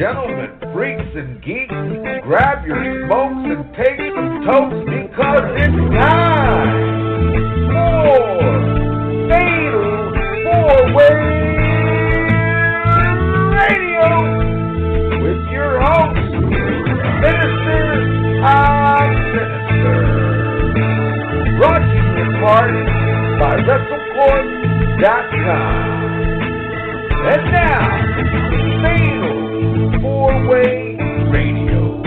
gentlemen, freaks and geeks, grab your smokes and take some toast because it's time for Fatal Four-Way Radio with your host, Minister of Sinister. Brought to you in part by WrestleCourt.com. And now, Fatal Four-Way Radio.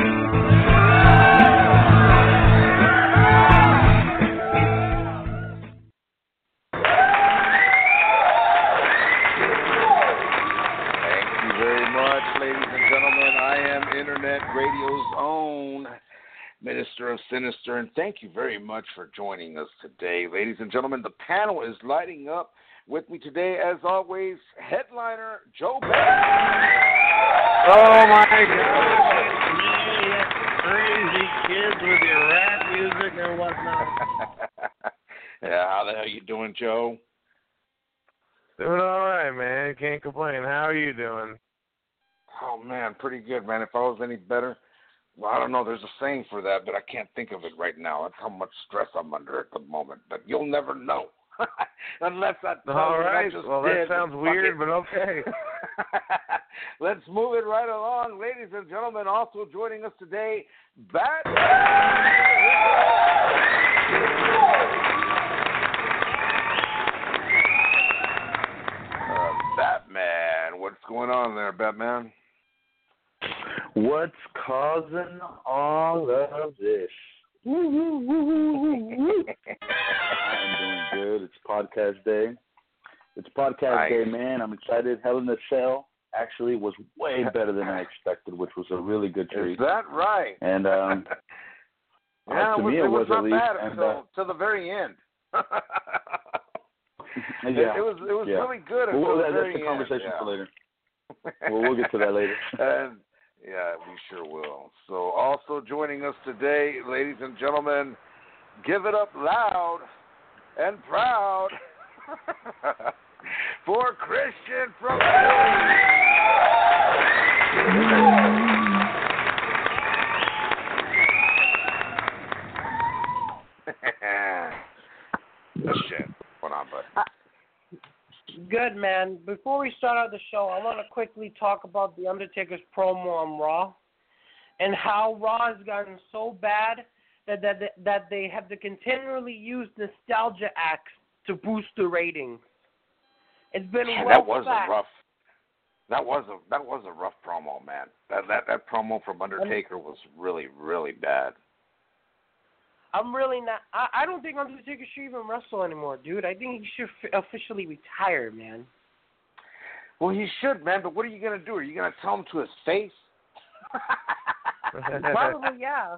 Thank you very much, ladies and gentlemen. I am Internet Radio's own Minister of Sinister, and thank you very much for joining us today. Ladies and gentlemen, the panel is lighting up. With me today, as always, headliner Joe Bass. Oh my gosh, it's me, crazy kids with your rap music and whatnot. Yeah, how the hell you doing, Joe? Doing all right, man. Can't complain. How are you doing? Oh, man, pretty good, man. If I was any better, well, I don't know. There's a saying for that, but I can't think of it right now. That's how much stress I'm under at the moment. But you'll never know. Unless I tell all you right. I just well, did. That sounds weird, but okay. Let's move it right along. Ladies and gentlemen, also joining us today, Batman. Batman. What's going on there, Batman? What's causing all of this? I'm doing good. It's podcast day. It's podcast day, man. I'm excited. Hell in a Cell actually was way better than I expected, which was a really good treat. Is that right? And yeah, to me it was not at bad least until to the very end. Yeah, it was really good well, until the that's very a conversation end. for later. We'll get to that later. And, yeah, we sure will. So also joining us today, ladies and gentlemen, give it up loud and proud for Christian from Shit. What on, bud? Good, man. Before we start out the show, I want to quickly talk about The Undertaker's promo on Raw and how Raw has gotten so bad that they have to continually use nostalgia acts to boost the ratings. It's been that was a rough promo, man. That promo from Undertaker was really, really bad. I'm really not. I don't think Undertaker should even wrestle anymore, dude. I think he should officially retire, man. Well, he should, man. But what are you gonna do? Are you gonna tell him to his face? Probably, yeah.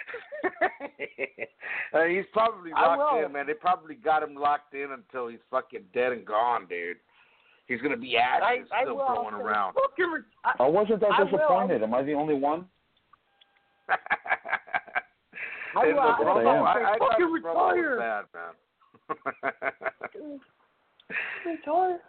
He's probably locked in, man. They probably got him locked in until he's fucking dead and gone, dude. He's gonna be ashes still going around. I wasn't that disappointed. Am I the only one? I fucking retire. Bad, man. Retire.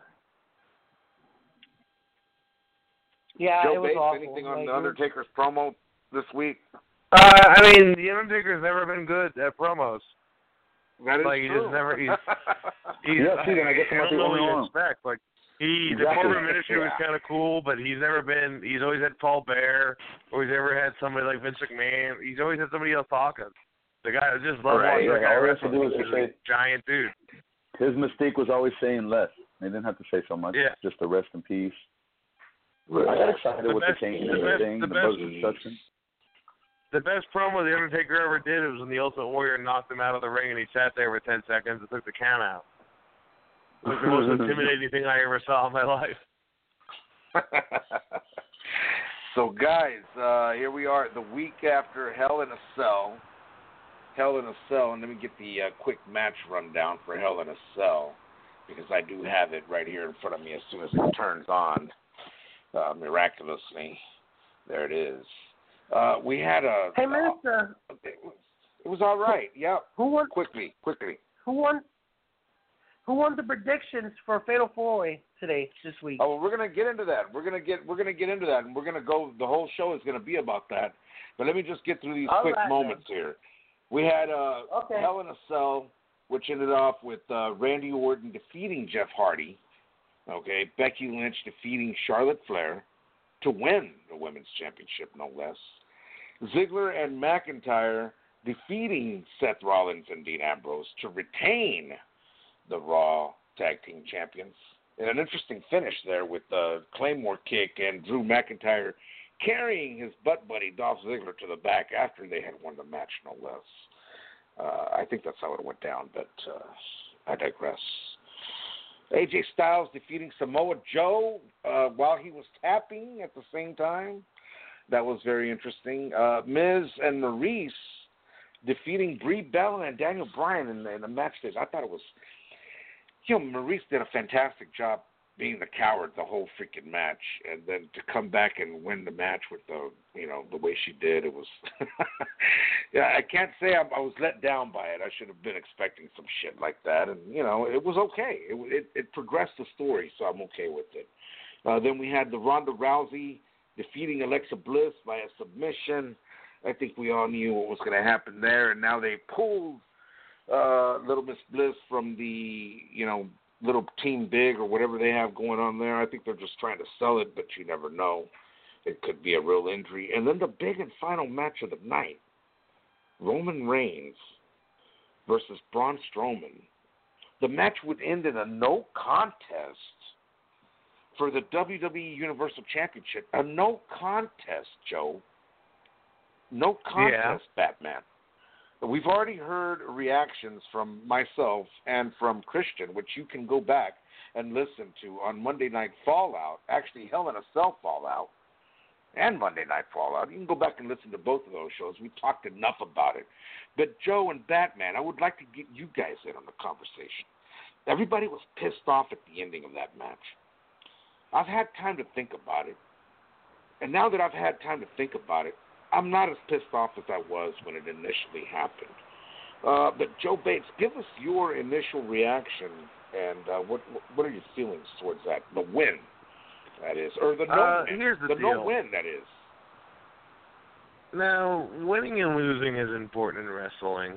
Yeah, Joe it was Bates, awful. anything on the Undertaker's promo this week? I mean, the Undertaker's never been good at promos. That is like true. He just never. He's yeah, see, then I guess I'm not the only one. Expect. Like the former ministry was kind of cool, but he's never been. He's always had Paul Bear, or he's ever had somebody like Vince McMahon. He's always had somebody else talking. The guy just loves watching the guy wrestle. He's a giant dude. His mistake was always saying less. They didn't have to say so much. Yeah. Just to rest in peace. I got excited with the change and everything. The best promo the Undertaker ever did was when the Ultimate Warrior knocked him out of the ring and he sat there for 10 seconds and took the count out. It was the most intimidating thing I ever saw in my life. So, guys, here we are the week after Hell in a Cell. Hell in a Cell, and let me get the quick match rundown for Hell in a Cell, because I do have it right here in front of me as soon as it turns on, miraculously. There it is. We had a... Hey, Minister. It was all right, yeah. Who won? Quickly. Who Who won the predictions for Fatal 4-Way this week? Oh, well, we're gonna get into that. We're gonna get into that, and we're gonna go. The whole show is gonna be about that. But let me just get through these quick moments here. We had Hell in a Cell, which ended off with Randy Orton defeating Jeff Hardy. Okay, Becky Lynch defeating Charlotte Flair to win the Women's Championship, no less. Ziggler and McIntyre defeating Seth Rollins and Dean Ambrose to retain the Raw Tag Team Champions. And an interesting finish there with the Claymore kick and Drew McIntyre carrying his butt buddy Dolph Ziggler to the back after they had won the match, no less. I think that's how it went down, but I digress. AJ Styles defeating Samoa Joe while he was tapping at the same time. That was very interesting. Miz and Maurice defeating Brie Bella and Daniel Bryan in the match. I thought it was, Maurice did a fantastic job being the coward the whole freaking match, and then to come back and win the match with the way she did, it was. Yeah, I can't say I was let down by it. I should have been expecting some shit like that, and it was okay. It progressed the story, so I'm okay with it. Then we had the Ronda Rousey defeating Alexa Bliss by a submission. I think we all knew what was going to happen there, and now they pulled Little Miss Bliss from the Little Team Big or whatever they have going on there. I think they're just trying to sell it, but you never know. It could be a real injury. And then the big and final match of the night, Roman Reigns versus Braun Strowman. The match would end in a no contest for the WWE Universal Championship. A no contest, Joe. No contest, Batman. We've already heard reactions from myself and from Christian, which you can go back and listen to on Monday Night Fallout, actually Hell in a Cell Fallout and Monday Night Fallout. You can go back and listen to both of those shows. We talked enough about it. But Joe and Batman, I would like to get you guys in on the conversation. Everybody was pissed off at the ending of that match. I've had time to think about it. And now that I've had time to think about it, I'm not as pissed off as I was when it initially happened. But Joe Bates, give us your initial reaction and what are your feelings towards that? The win, that is, or the no-win. Here's the deal. No-win, that is. Now, winning and losing is important in wrestling.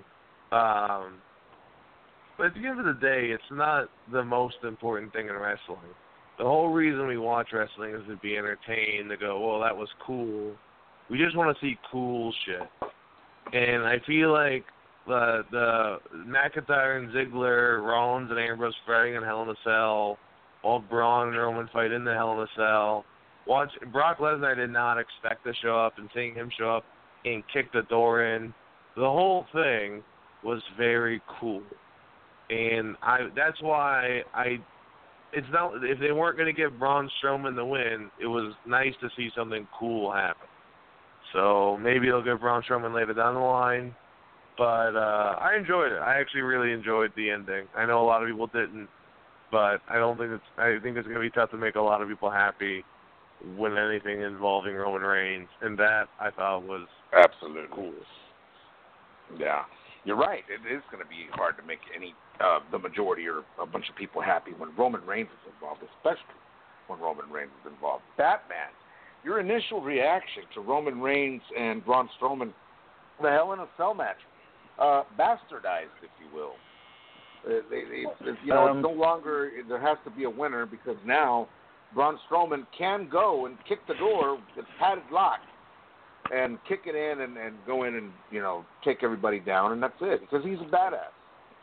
But at the end of the day, it's not the most important thing in wrestling. The whole reason we watch wrestling is to be entertained, to go, well, that was cool. We just want to see cool shit. And I feel like the McIntyre and Ziggler, Rollins and Ambrose fighting in Hell in a Cell, all Braun and Roman fight in the Hell in a Cell. Brock Lesnar did not expect to show up, and seeing him show up and kick the door in, the whole thing was very cool. And that's why it's not, if they weren't going to give Braun Strowman the win, it was nice to see something cool happen. So maybe they'll give Braun Strowman later down the line. But I enjoyed it. I actually really enjoyed the ending. I know a lot of people didn't, but I think it's going to be tough to make a lot of people happy with anything involving Roman Reigns. And that, I thought, was absolutely cool. Yeah. You're right. It is going to be hard to make the majority or a bunch of people happy when Roman Reigns is involved, especially when Roman Reigns is involved. Batman, your initial reaction to Roman Reigns and Braun Strowman, the Hell in a Cell match, bastardized, if you will. It's no longer, there has to be a winner because now Braun Strowman can go and kick the door, it's padded lock, and kick it in and go in and, take everybody down, and that's it, because he's a badass.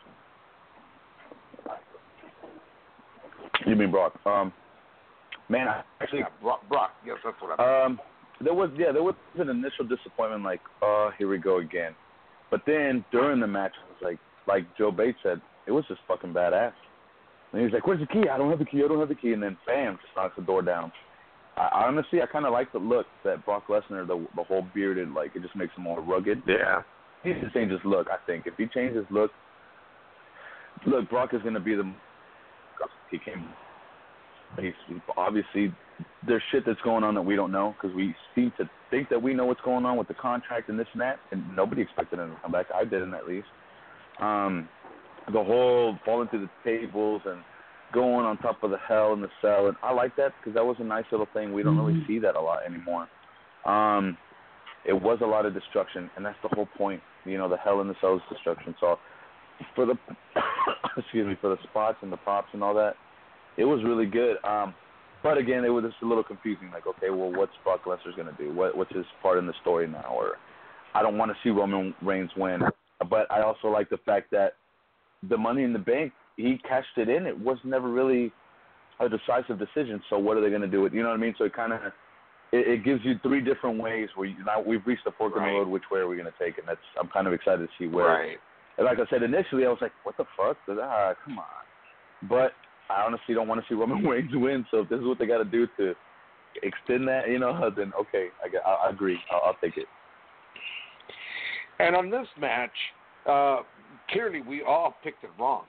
You mean Brock? Man, actually, Brock. Yes, that's what I mean. There was an initial disappointment, like, oh, here we go again. But then during the match, it was like Joe Bates said, it was just fucking badass. And he was like, "Where's the key? I don't have the key. And then bam, just knocks the door down. I honestly kind of like the look that Brock Lesnar, the whole bearded, it just makes him more rugged. Yeah. He needs to change his look, I think. If he changes his look, Brock is going to be he came. He's obviously, there's shit that's going on that we don't know because we seem to think that we know what's going on with the contract and this and that, and nobody expected him to come back. I didn't, at least. the whole falling through the tables and going on top of the Hell in the Cell, and I like that because that was a nice little thing. We don't really see that a lot anymore. It was a lot of destruction, and that's the whole point. You know, the Hell in the Cell is destruction. So for the for the spots and the props and all that, it was really good. But again, it was just a little confusing. Like, okay, well, what's Brock Lesnar's going to do? What's his part in the story now? Or I don't want to see Roman Reigns win. But I also like the fact that the Money in the Bank, he cashed it in. It was never really a decisive decision. So what are they going to do with? You know what I mean? So it kind of it gives you three different ways where now we've reached the fork in the road. Which way are we going to take it? And I'm kind of excited to see where. Right. And like I said initially, I was like, what the fuck? Come on. But I honestly don't want to see Roman Reigns win. So if this is what they got to do to extend that, you know, then okay, I agree. I'll take it. And on this match, clearly we all picked it wrong.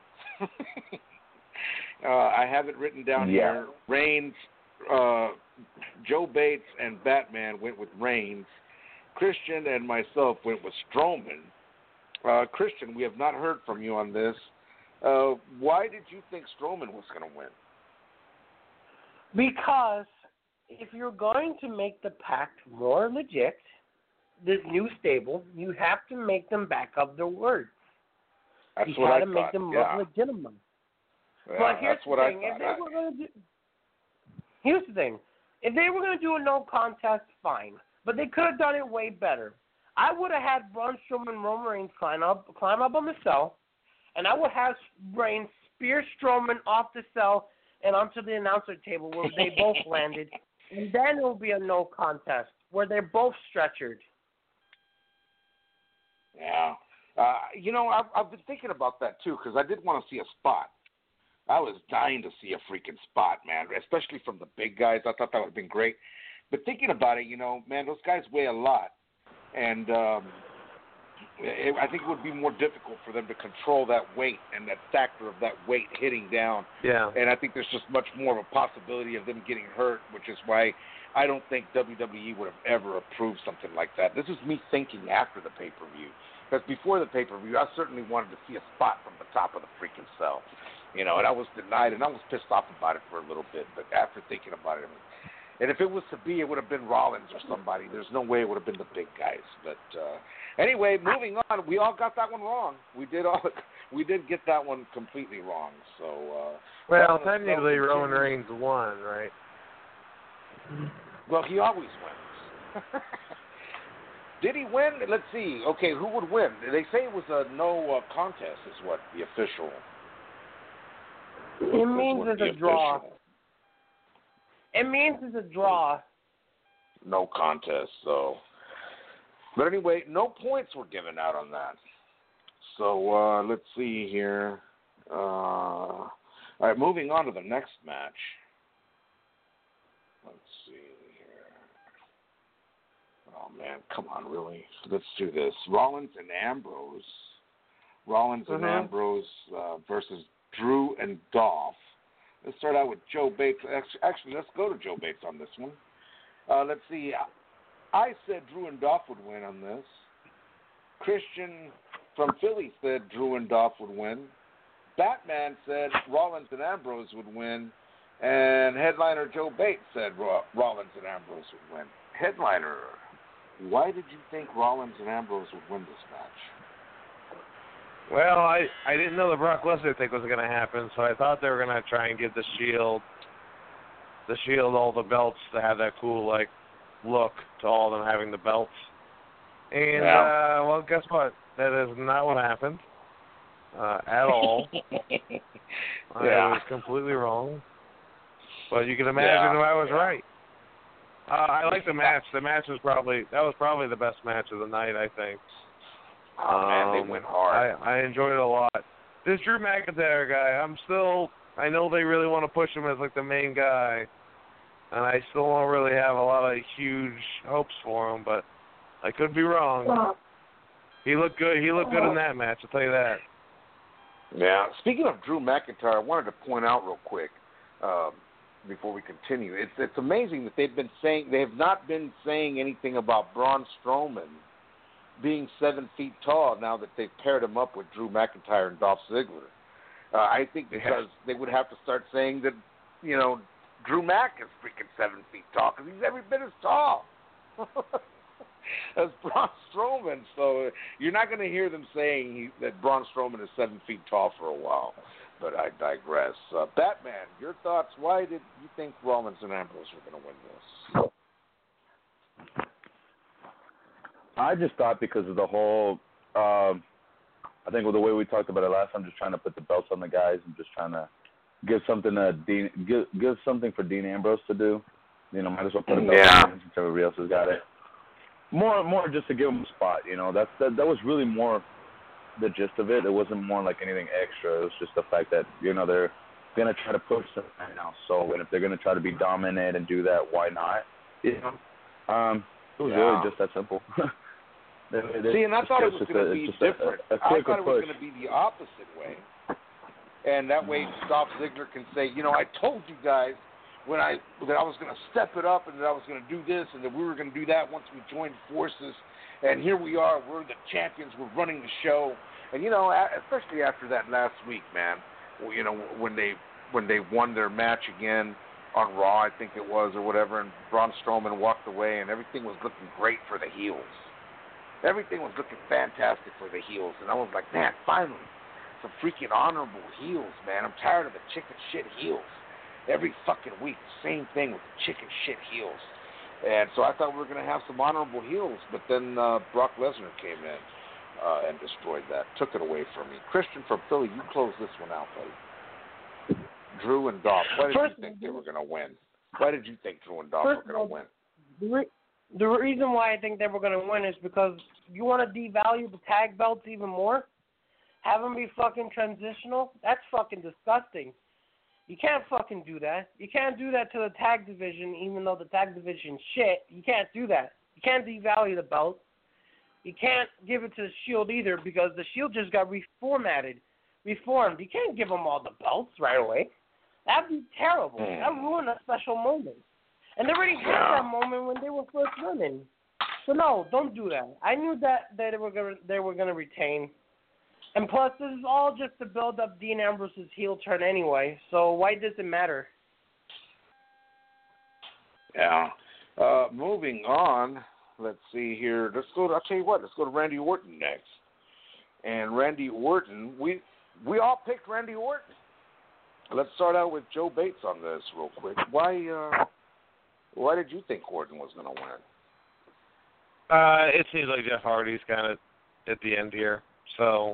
I have it written down here. Reigns, Joe Bates, and Batman went with Reigns. Christian and myself went with Strowman. Christian, we have not heard from you on this. Why did you think Strowman was going to win? Because if you're going to make the Pact more legit, this new stable, you have to make them back up their word. That's you what I got to thought. make them look legitimate. Yeah, but here's that's the what thing. I thought. Here's the thing. If they were going to do a no contest, fine. But they could have done it way better. I would have had Braun Strowman and Roman Reigns climb up on the cell, and I would have Reigns spear Strowman off the cell and onto the announcer table where they both landed, and then it will be a no contest where they're both stretchered. Yeah. You know, I've been thinking about that, too, because I did want to see a spot. I was dying to see a freaking spot, man, especially from the big guys. I thought that would have been great. But thinking about it, you know, man, those guys weigh a lot. And I think it would be more difficult for them to control that weight and that factor of that weight hitting down. Yeah. And I think there's just much more of a possibility of them getting hurt, which is why I don't think WWE would have ever approved something like that. This is me thinking after the pay-per-view. Because before the pay-per-view, I certainly wanted to see a spot from the top of the freaking cell. You know, and I was denied, and I was pissed off about it for a little bit. But after thinking about it, and if it was to be, it would have been Rollins or somebody. There's no way it would have been the big guys. But anyway, moving on. We all got that one wrong. We did get that one completely wrong. So well, technically Roman Reigns won, right? Well, he always wins. Did he win? Let's see. Okay, who would win? They say it was a no contest. Is what the official. It means it's a draw. It means it's a draw. No contest, so. But anyway, no points were given out on that. So let's see here. All right, moving on to the next match. Let's see here. Oh, man, come on, really? Let's do this. Rollins and Ambrose. And Ambrose versus Drew and Dolph. Let's start out with Joe Bates. Actually, let's go to Joe Bates on this one. Let's see. I said Drew and Dolph would win on this. Christian from Philly said Drew and Dolph would win. Batman said Rollins and Ambrose would win. And headliner Joe Bates said Rollins and Ambrose would win. Headliner, why did you think Rollins and Ambrose would win this match? Well, I didn't know the Brock Lesnar thing was going to happen, so I thought they were going to try and give the Shield all the belts to have that cool, like, look to all of them having the belts. And, well, guess what? That is not what happened at all. I was completely wrong. But you can imagine I was right. I like the match. The match was probably the best match of the night, I think. Oh, man, they went hard. I enjoyed it a lot. This Drew McIntyre guy, I know they really want to push him as like the main guy, and I still don't really have a lot of huge hopes for him, but I could be wrong. He looked good. He looked good in that match, I'll tell you that. Yeah. Speaking of Drew McIntyre, I wanted to point out real quick before we continue. It's amazing that they have not been saying anything about Braun Strowman being 7 feet tall now that they've paired him up with Drew McIntyre and Dolph Ziggler. I think because they would have to start saying that, Drew Mac is freaking 7 feet tall because he's every bit as tall as Braun Strowman. So you're not going to hear them saying that Braun Strowman is 7 feet tall for a while. But I digress. Batman, your thoughts? Why did you think Rollins and Ambrose were going to win this? I just thought because of the whole, I think with the way we talked about it last time, just trying to put the belts on the guys and just trying to give something give something for Dean Ambrose to do. Might as well put a belt on him since everybody else has got it. More just to give him a spot. That was really more the gist of it. It wasn't more like anything extra. It was just the fact that they're gonna try to push them right now. So, and if they're gonna try to be dominant and do that, why not? It was really just that simple. See, and I thought it was going to be different. I thought it was going to be the opposite way, and that way Dolph Ziggler can say, I told you guys that I was going to step it up and that I was going to do this and that we were going to do that once we joined forces. And here we are. We're the champions. We're running the show. And, especially after that last week, man, when they won their match again on Raw, I think it was, or whatever, and Braun Strowman walked away and everything was looking great for the heels. Everything was looking fantastic for the heels. And I was like, man, finally, some freaking honorable heels, man. I'm tired of the chicken shit heels. Every fucking week, the same thing with the chicken shit heels. And so I thought we were going to have some honorable heels, but then Brock Lesnar came in and destroyed that, took it away from me. Christian from Philly, you close this one out, buddy. Drew and Dolph, why did you think they were going to win? Why did you think Drew and Dolph were going to win? The reason why I think they were going to win is because you want to devalue the tag belts even more? Have them be fucking transitional? That's fucking disgusting. You can't fucking do that. You can't do that to the tag division, even though the tag division's shit. You can't do that. You can't devalue the belt. You can't give it to the Shield either because the Shield just got reformed. You can't give them all the belts right away. That'd be terrible. That'd ruin a special moment. And they already had that moment when they were first winning. So no, don't do that. I knew that they were gonna retain. And plus, this is all just to build up Dean Ambrose's heel turn anyway. So why does it matter? Yeah. Moving on. Let's see here. I'll tell you what. Let's go to Randy Orton next. And Randy Orton, we all picked Randy Orton. Let's start out with Joe Bates on this real quick. Why did you think Orton was going to win? It seems like Jeff Hardy's kind of at the end here. So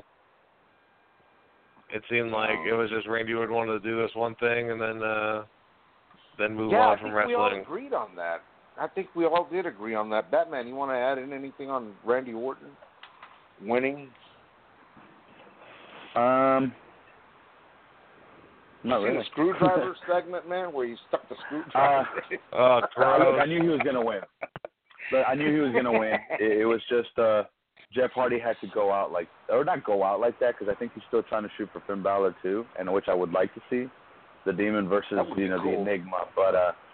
it seemed like it was just Randy Orton wanted to do this one thing and then move on from wrestling. Yeah, I think we all agreed on that. I think we all did agree on that. Batman, you want to add in anything on Randy Orton winning? Not really. The screwdriver segment, man, where you stuck the screwdriver. I knew he was going to win. But I knew he was going to win. It was just Jeff Hardy had to go out not go out like that, because I think he's still trying to shoot for Finn Balor too, and which I would like to see, the Demon versus cool. the Enigma. But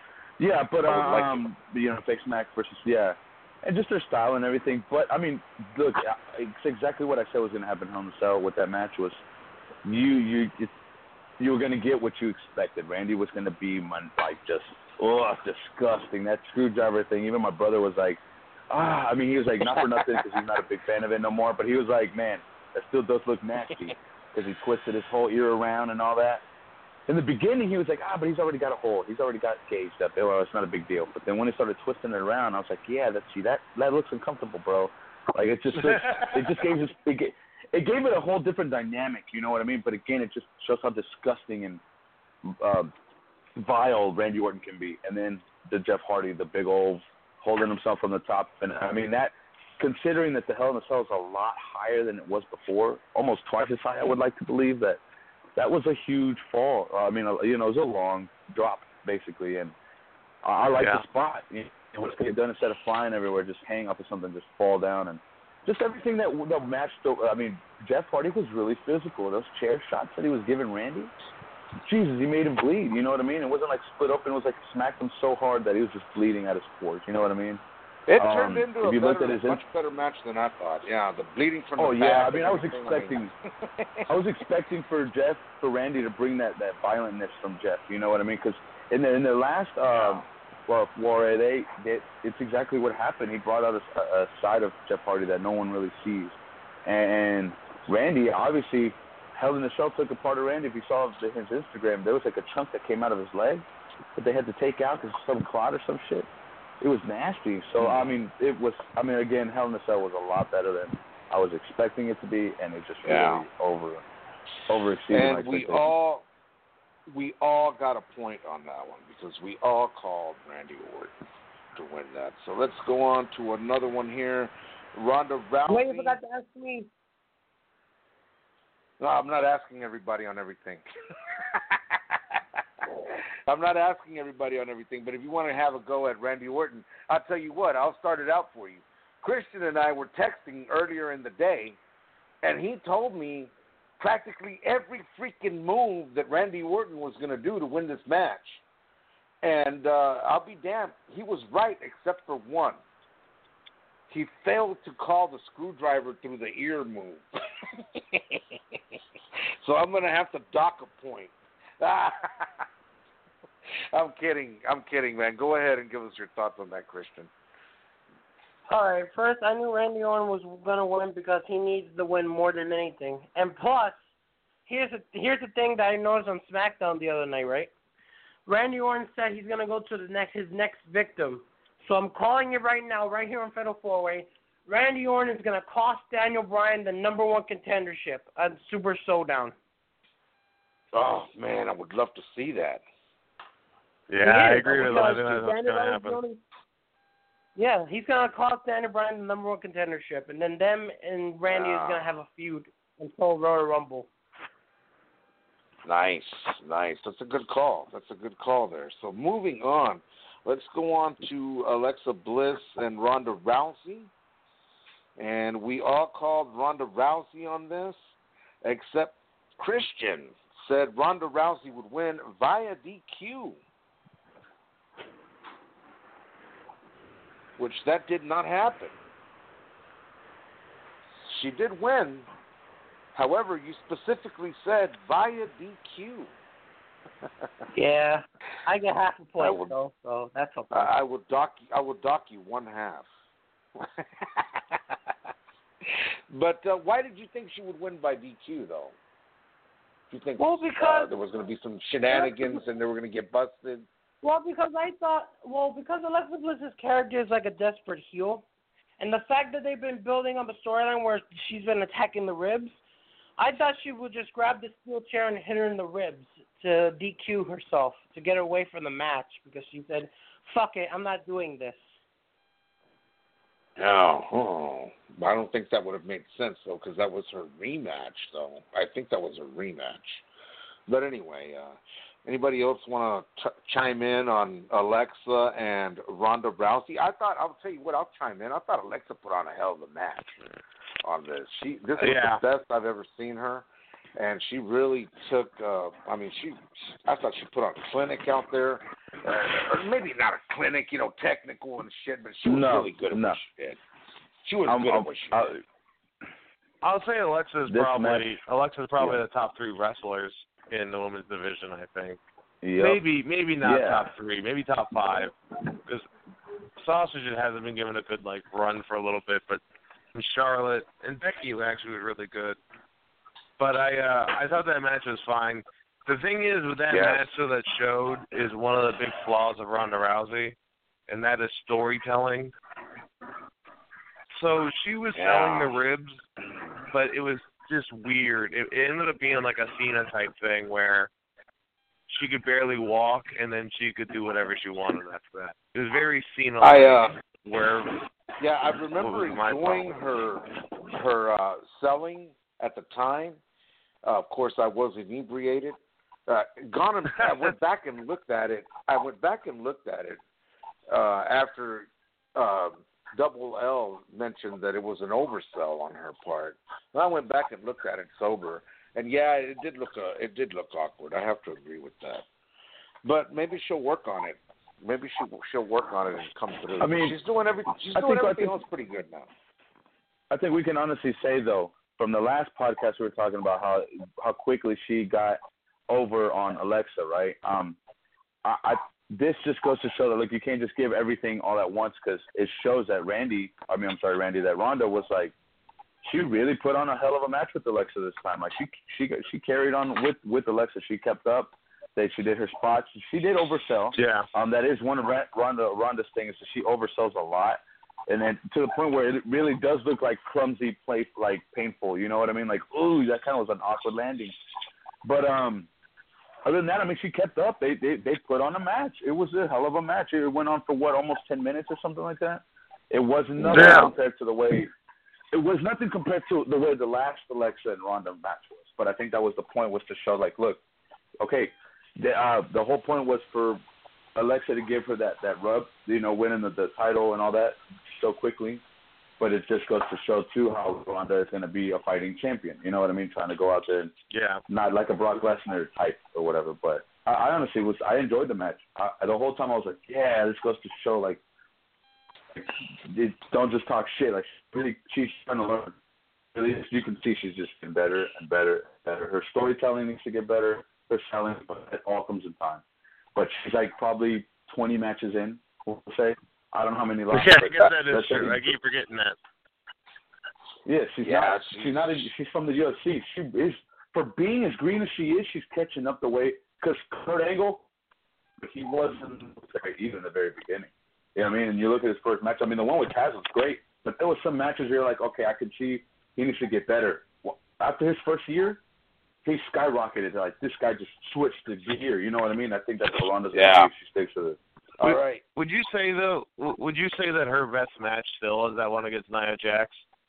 Fake Smack versus and just their style and everything. But I mean, look, it's exactly what I said was going to happen Hell in a Cell with that match was you were going to get what you expected. Randy was going to be disgusting. That screwdriver thing, even my brother was like, he was like, not for nothing because he's not a big fan of it no more, but he was like, man, that still does look nasty because he twisted his whole ear around and all that. In the beginning, he was like, but he's already got a hole. He's already got gauged up. Well, it's not a big deal. But then when he started twisting it around, I was like, that looks uncomfortable, bro. Like, it just gave us it gave it a whole different dynamic, you know what I mean? But again, it just shows how disgusting and vile Randy Orton can be. And then the Jeff Hardy, the big old holding himself from the top. And I mean, that, considering that the Hell in a Cell is a lot higher than it was before, almost twice as high, I would like to believe that was a huge fall. I mean, it was a long drop, basically. And I like the spot. What they had done instead of flying everywhere, just hang off of something, just fall down. And just everything that the match, Jeff Hardy was really physical. Those chair shots that he was giving Randy, Jesus, he made him bleed. You know what I mean? It wasn't like split open. It was like smacked him so hard that he was just bleeding out his pores. You know what I mean? It turned into a much better match than I thought. Yeah, the bleeding from the back. Oh yeah, I mean, I was expecting for Randy to bring that violentness from Jeff. You know what I mean? Because in the last it's exactly what happened. He brought out a side of Jeff Hardy that no one really sees, and Randy obviously. Hell in a Cell took a part of Randy. If you saw his Instagram, there was like a chunk that came out of his leg that they had to take out because some clot or some shit. It was nasty. So again, Hell in a Cell was a lot better than I was expecting it to be, and it just really overexceeded my expectations. We all got a point on that one because we all called Randy Orton to win that. So let's go on to another one here. Ronda Rousey. Wait, you forgot to ask me. No, I'm not asking everybody on everything. I'm not asking everybody on everything, but if you want to have a go at Randy Orton, I'll tell you what, I'll start it out for you. Christian and I were texting earlier in the day, and he told me practically every freaking move that Randy Orton was going to do to win this match. And I'll be damned, he was right except for one. He failed to call the screwdriver through the ear move. So I'm going to have to dock a point. I'm kidding, man. Go ahead and give us your thoughts on that, Christian. All right, first, I knew Randy Orton was going to win because he needs the win more than anything. And plus, here's the thing that I noticed on SmackDown the other night, right? Randy Orton said he's going to go to his next victim. So I'm calling it right now, right here on Fatal 4-Way. Randy Orton is going to cost Daniel Bryan the #1 contendership on Super Showdown. Oh, man, I would love to see that. Yeah, I agree with that. I think that's going to happen. Yeah, he's going to cost Daniel Bryan the #1 contendership, and then them and Randy is going to have a feud until Royal Rumble. Nice. That's a good call. There. So moving on. Let's go on to Alexa Bliss and Ronda Rousey. And we all called Ronda Rousey on this, except Christian said Ronda Rousey would win via DQ, which that did not happen. She did win. However, you specifically said via DQ. Yeah, I get half a point though, so that's okay. I would dock you one half. But why did you think she would win by DQ though? Do you think because there was going to be some shenanigans and they were going to get busted? Well, because Alexa Bliss's character is like a desperate heel, and the fact that they've been building up a storyline where she's been attacking the ribs, I thought she would just grab the steel chair and hit her in the ribs to DQ herself, to get away from the match, because she said, fuck it, I'm not doing this. No, I don't think that would have made sense, though, because that was her rematch, though. I think that was a rematch. But anyway, anybody else want to chime in on Alexa and Ronda Rousey? I'll tell you what, I'll chime in. I thought Alexa put on a hell of a match on this. This was the best I've ever seen her. And she really took, I thought she put on a clinic out there. Or maybe not a clinic, technical and shit, but she was really good at what she did. She was good at what she did. I'll say Alexa's probably the top 3 wrestlers in the women's division, I think. Yep. Maybe not top 3, maybe top 5. Because Sausage hasn't been given a good run for a little bit, but Charlotte and Becky actually was really good. But I thought that match was fine. The thing is with that match that showed is one of the big flaws of Ronda Rousey, and that is storytelling. So she was selling the ribs, but it was just weird. It ended up being like a Cena type thing where she could barely walk, and then she could do whatever she wanted after that. It was very Cena. I remember enjoying her selling at the time. Of course, I was inebriated. I went back and looked at it. After Double L mentioned that it was an oversell on her part. And I went back and looked at it sober, and it did look awkward. I have to agree with that. But maybe she'll work on it. Maybe she'll work on it and come through. I mean, she's doing everything else pretty good now. I think we can honestly say, though, from the last podcast we were talking about how quickly she got over on Alexa, right? This just goes to show that, like, you can't just give everything all at once, because it shows that that Ronda was like, she really put on a hell of a match with Alexa this time. Like, she carried on with Alexa. She kept up. She did her spots. She did oversell. Yeah. That is one of Ronda's things. Is she oversells a lot, and then to the point where it really does look like clumsy play, like painful. You know what I mean? Like, ooh, that kind of was an awkward landing. But other than that, I mean, she kept up. They put on a match. It was a hell of a match. It went on for almost 10 minutes or something like that. It was nothing compared to the way. It was nothing compared to the way the last Alexa and Ronda match was. But I think that was the point, was to show, like, look, okay, the whole point was for Alexa to give her that rub, winning the title and all that so quickly. But it just goes to show, too, how Ronda is going to be a fighting champion. You know what I mean? Trying to go out there and not like a Brock Lesnar type or whatever. But I honestly I enjoyed the match. The whole time I was like, yeah, this goes to show, like don't just talk shit. Like, really, she's trying to learn. Really, you can see she's just getting better and better and better. Her storytelling needs to get better. Her selling, but it all comes in time. But she's like probably 20 matches in, we'll say. I don't know how many left. Yeah, I guess that is true. I keep forgetting that. Yeah, she's from the UFC. She is, for being as green as she is, she's catching up the way, because Kurt Angle, he wasn't even in the very beginning. You know what I mean? And you look at his first match. I mean, the one with Taz was great, but there was some matches where you're like, okay, I could see he needs to get better. Well, after his first year, he skyrocketed. Like, this guy just switched the gear. You know what I mean? I think that's what Ronda's going to do if she sticks with it. All right. Would you say that her best match still is that one against Nia Jax?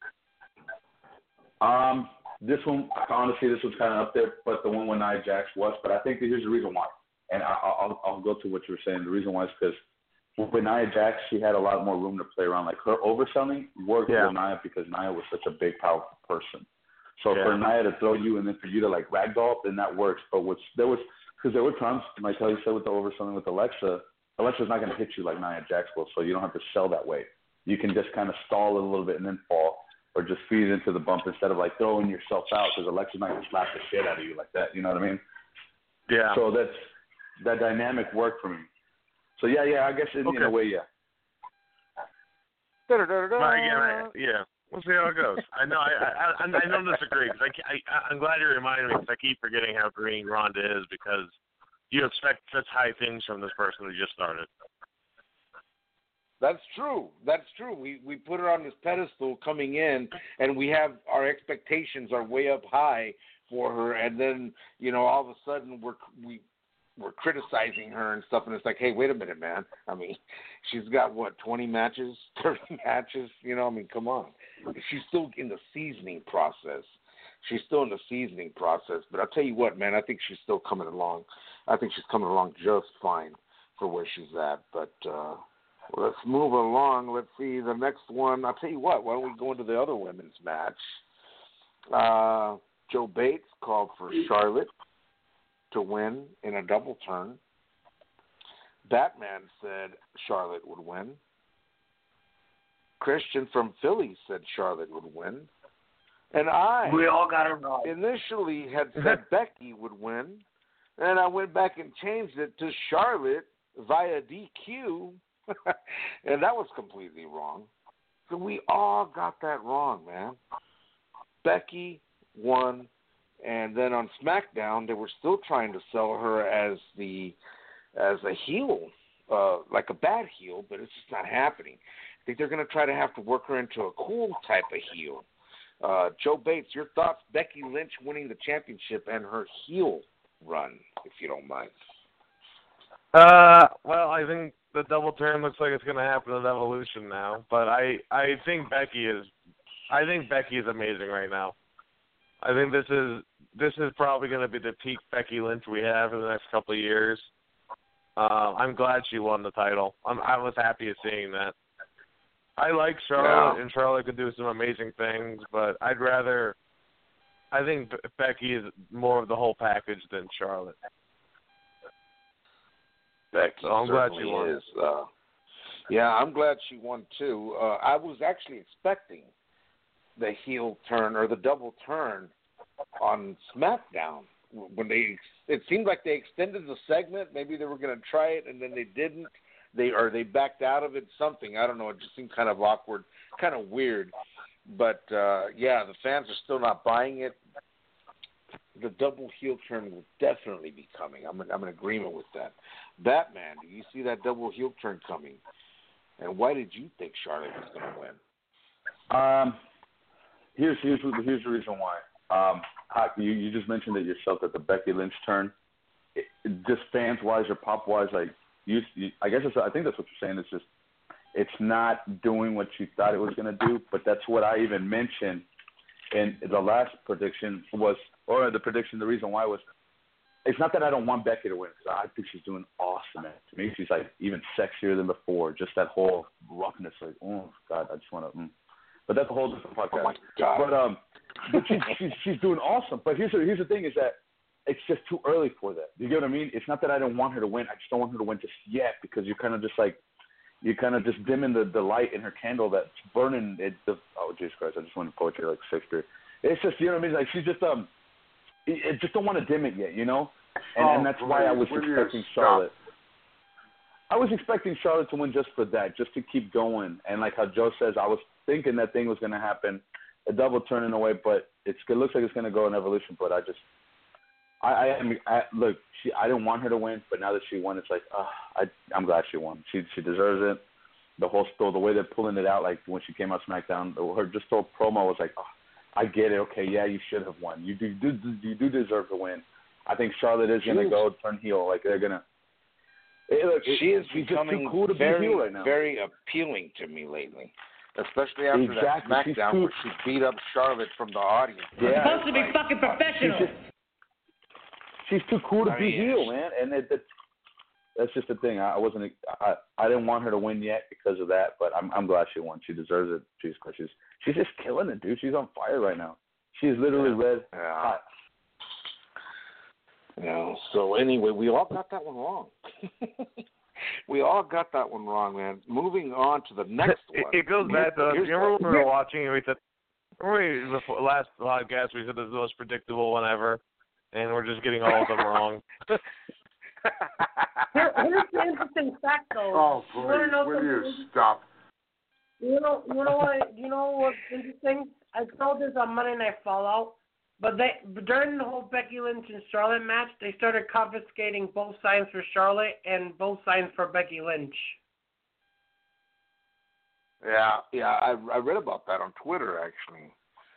This one, honestly, this was kind of up there, but the one with Nia Jax was. But I think that here's the reason why. And I'll go to what you were saying. The reason why is because with Nia Jax, she had a lot more room to play around. Like, her overselling worked with Nia because Nia was such a big, powerful person. So for Nia to throw you and then for you to, like, ragdoll, then that works. But there were times, like how you said with the overselling with Alexa's not going to hit you like Nia Jax will, so you don't have to sell that way. You can just kind of stall it a little bit and then fall, or just feed into the bump instead of, like, throwing yourself out, because Alexa's not going to slap the shit out of you like that. You know what I mean? Yeah. So that dynamic worked for me. So, I guess in a way, yeah. We'll see how it goes. I know I don't disagree, because I'm glad you reminded me, because I keep forgetting how green Ronda is, because you expect such high things from this person who just started. That's true. We put her on this pedestal coming in, and we have our expectations are way up high for her, and then all of a sudden we're criticizing her and stuff, and it's like, hey, wait a minute, man. I mean, she's got, 20 matches, 30 matches? I mean, come on. She's still in the seasoning process. But I'll tell you what, man, I think she's still coming along. I think she's coming along just fine for where she's at. But let's move along. Let's see the next one. I'll tell you what, why don't we go into the other women's match? Joe Bates called for Charlotte to win in a double turn. Batman said Charlotte would win. Christian from Philly said Charlotte would win. And we all got it wrong. Initially had said Becky would win. And I went back and changed it to Charlotte via DQ. And that was completely wrong. So we all got that wrong, man. Becky won. And then on SmackDown, they were still trying to sell her as a heel, like a bad heel, but it's just not happening. I think they're going to try to have to work her into a cool type of heel. Joe Bates, your thoughts? Becky Lynch winning the championship and her heel run, if you don't mind. Well, I think the double turn looks like it's going to happen in Evolution now, but I think Becky is amazing right now. I think this is probably going to be the peak Becky Lynch we have in the next couple of years. I'm glad she won the title. I was happy at seeing that. I like Charlotte, and Charlotte could do some amazing things, but I think Becky is more of the whole package than Charlotte. Becky So I'm glad she certainly won. is. Yeah, I'm glad she won too. I was actually expecting the heel turn or the double turn on SmackDown when it seemed like they extended the segment. Maybe they were going to try it and then they didn't. They backed out of it. Something, I don't know. It just seemed kind of awkward, kind of weird. But yeah, the fans are still not buying it. The double heel turn will definitely be coming. I'm in agreement with that. Batman, do you see that double heel turn coming? And why did you think Charlotte was going to win? Here's the reason why. You just mentioned it yourself that the Becky Lynch turn, just fans wise or pop wise, like I think that's what you're saying. It's just it's not doing what you thought it was going to do. But that's what I even mentioned in the last prediction the reason why was, it's not that I don't want Becky to win, because I think she's doing awesome. To me, she's like even sexier than before. Just that whole roughness, like, oh God, I just want to. But that's a whole different podcast. Oh my God. But she's doing awesome. But here's the thing is that it's just too early for that. You get what I mean? It's not that I don't want her to win. I just don't want her to win just yet, because you're kind of just dimming the light in her candle that's burning. Oh Jesus Christ! I just went to poetry like Shakespeare. It's just, you know what I mean? Like she's just I just don't want to dim it yet, you know? And that's why I was expecting Charlotte. I was expecting Charlotte to win just for that, just to keep going. And like how Joe says, I was thinking that thing was going to happen, a double turn in a way, but it looks like it's going to go in Evolution. But I didn't want her to win, but now that she won, it's like, I'm glad she won. She deserves it. The whole story, the way they're pulling it out, like when she came out SmackDown, her just whole promo was like, oh, I get it. Okay, yeah, you should have won. You do deserve to win. I think Charlotte is going to go turn heel. Like they're going to. She's just becoming too cool to very, be heel right now. very appealing to me lately, especially after that SmackDown where she beat up Charlotte from the audience. Yeah. You're supposed to be fucking professional. She's too cool to be heel, man, and that's just the thing. I didn't want her to win yet because of that, but I'm glad she won. She deserves it. She's just killing it, dude. She's on fire right now. She's literally red hot. So anyway, we all got that one wrong. We all got that one wrong, man. Moving on to the next one. It goes back to, you remember when we were watching and we said, the last podcast we said this is the most predictable one ever, and we're just getting all of them wrong. Here's the interesting fact, though. Oh, please, will you stop? You know what's interesting? I saw this on Monday Night Fallout, but during the whole Becky Lynch and Charlotte match, they started confiscating both signs for Charlotte and both signs for Becky Lynch. Yeah, I read about that on Twitter, actually.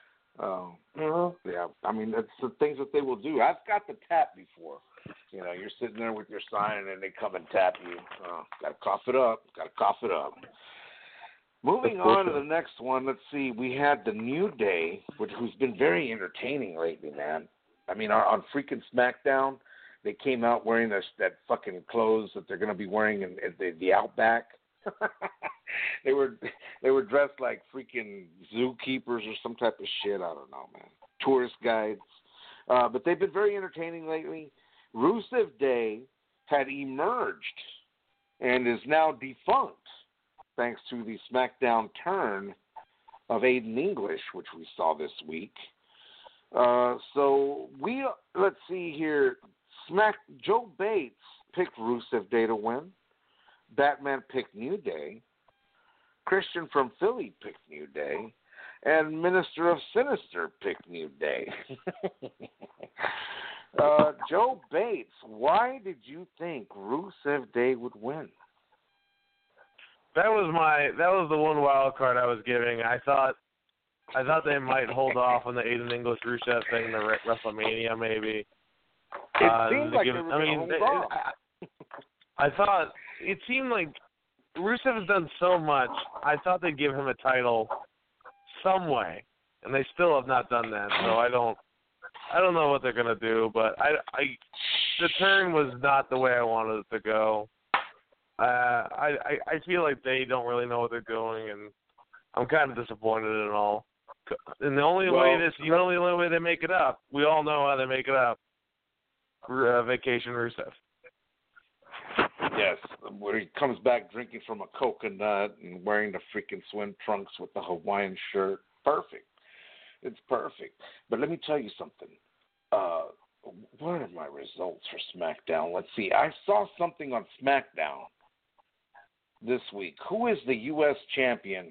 Yeah, I mean, that's the things that they will do. I've got the tap before. You know, you're sitting there with your sign, and then they come and tap you. Got to cough it up. Moving on to the next one, let's see. We had the New Day, who's been very entertaining lately, man. I mean, on freaking SmackDown, they came out wearing that fucking clothes that they're going to be wearing in the Outback. They were dressed like freaking zookeepers or some type of shit. I don't know, man. Tourist guides. But they've been very entertaining lately. Rusev Day had emerged and is now defunct thanks to the SmackDown turn of Aiden English, which we saw this week. So let's see here. Joe Bates picked Rusev Day to win. Batman picked New Day. Christian from Philly picked New Day. And Minister of Sinister picked New Day. Joe Bates, why did you think Rusev Day would win? That was the one wild card I was giving. I thought they might hold off on the Aiden English Rusev thing to WrestleMania maybe. It seemed like they were going to hold off. I thought it seemed like Rusev has done so much. I thought they'd give him a title some way, and they still have not done that. So I don't know what they're gonna do, but the turn was not the way I wanted it to go. I feel like they don't really know what they're doing, and I'm kind of disappointed in it all. And the only way they make it up, we all know how they make it up. Vacation Rusev. Yes, where he comes back drinking from a coconut and wearing the freaking swim trunks with the Hawaiian shirt. Perfect. It's perfect. But let me tell you something. What are my results for SmackDown? Let's see. I saw something on SmackDown this week. Who is the U.S. champion?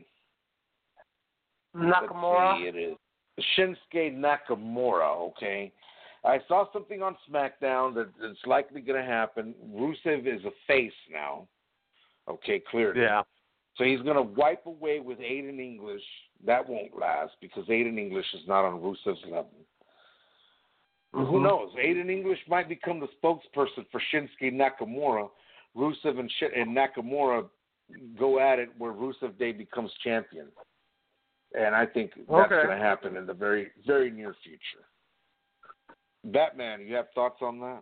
Nakamura. Let's see, it is Shinsuke Nakamura, okay? I saw something on SmackDown that it's likely going to happen. Rusev is a face now, okay, clearly. Yeah. So he's going to wipe away with Aiden English. That won't last because Aiden English is not on Rusev's level. Mm-hmm. Who knows? Aiden English might become the spokesperson for Shinsuke Nakamura. Rusev and Nakamura go at it where Rusev Day becomes champion. And I think that's going to happen in the very, very near future. Batman, you have thoughts on that?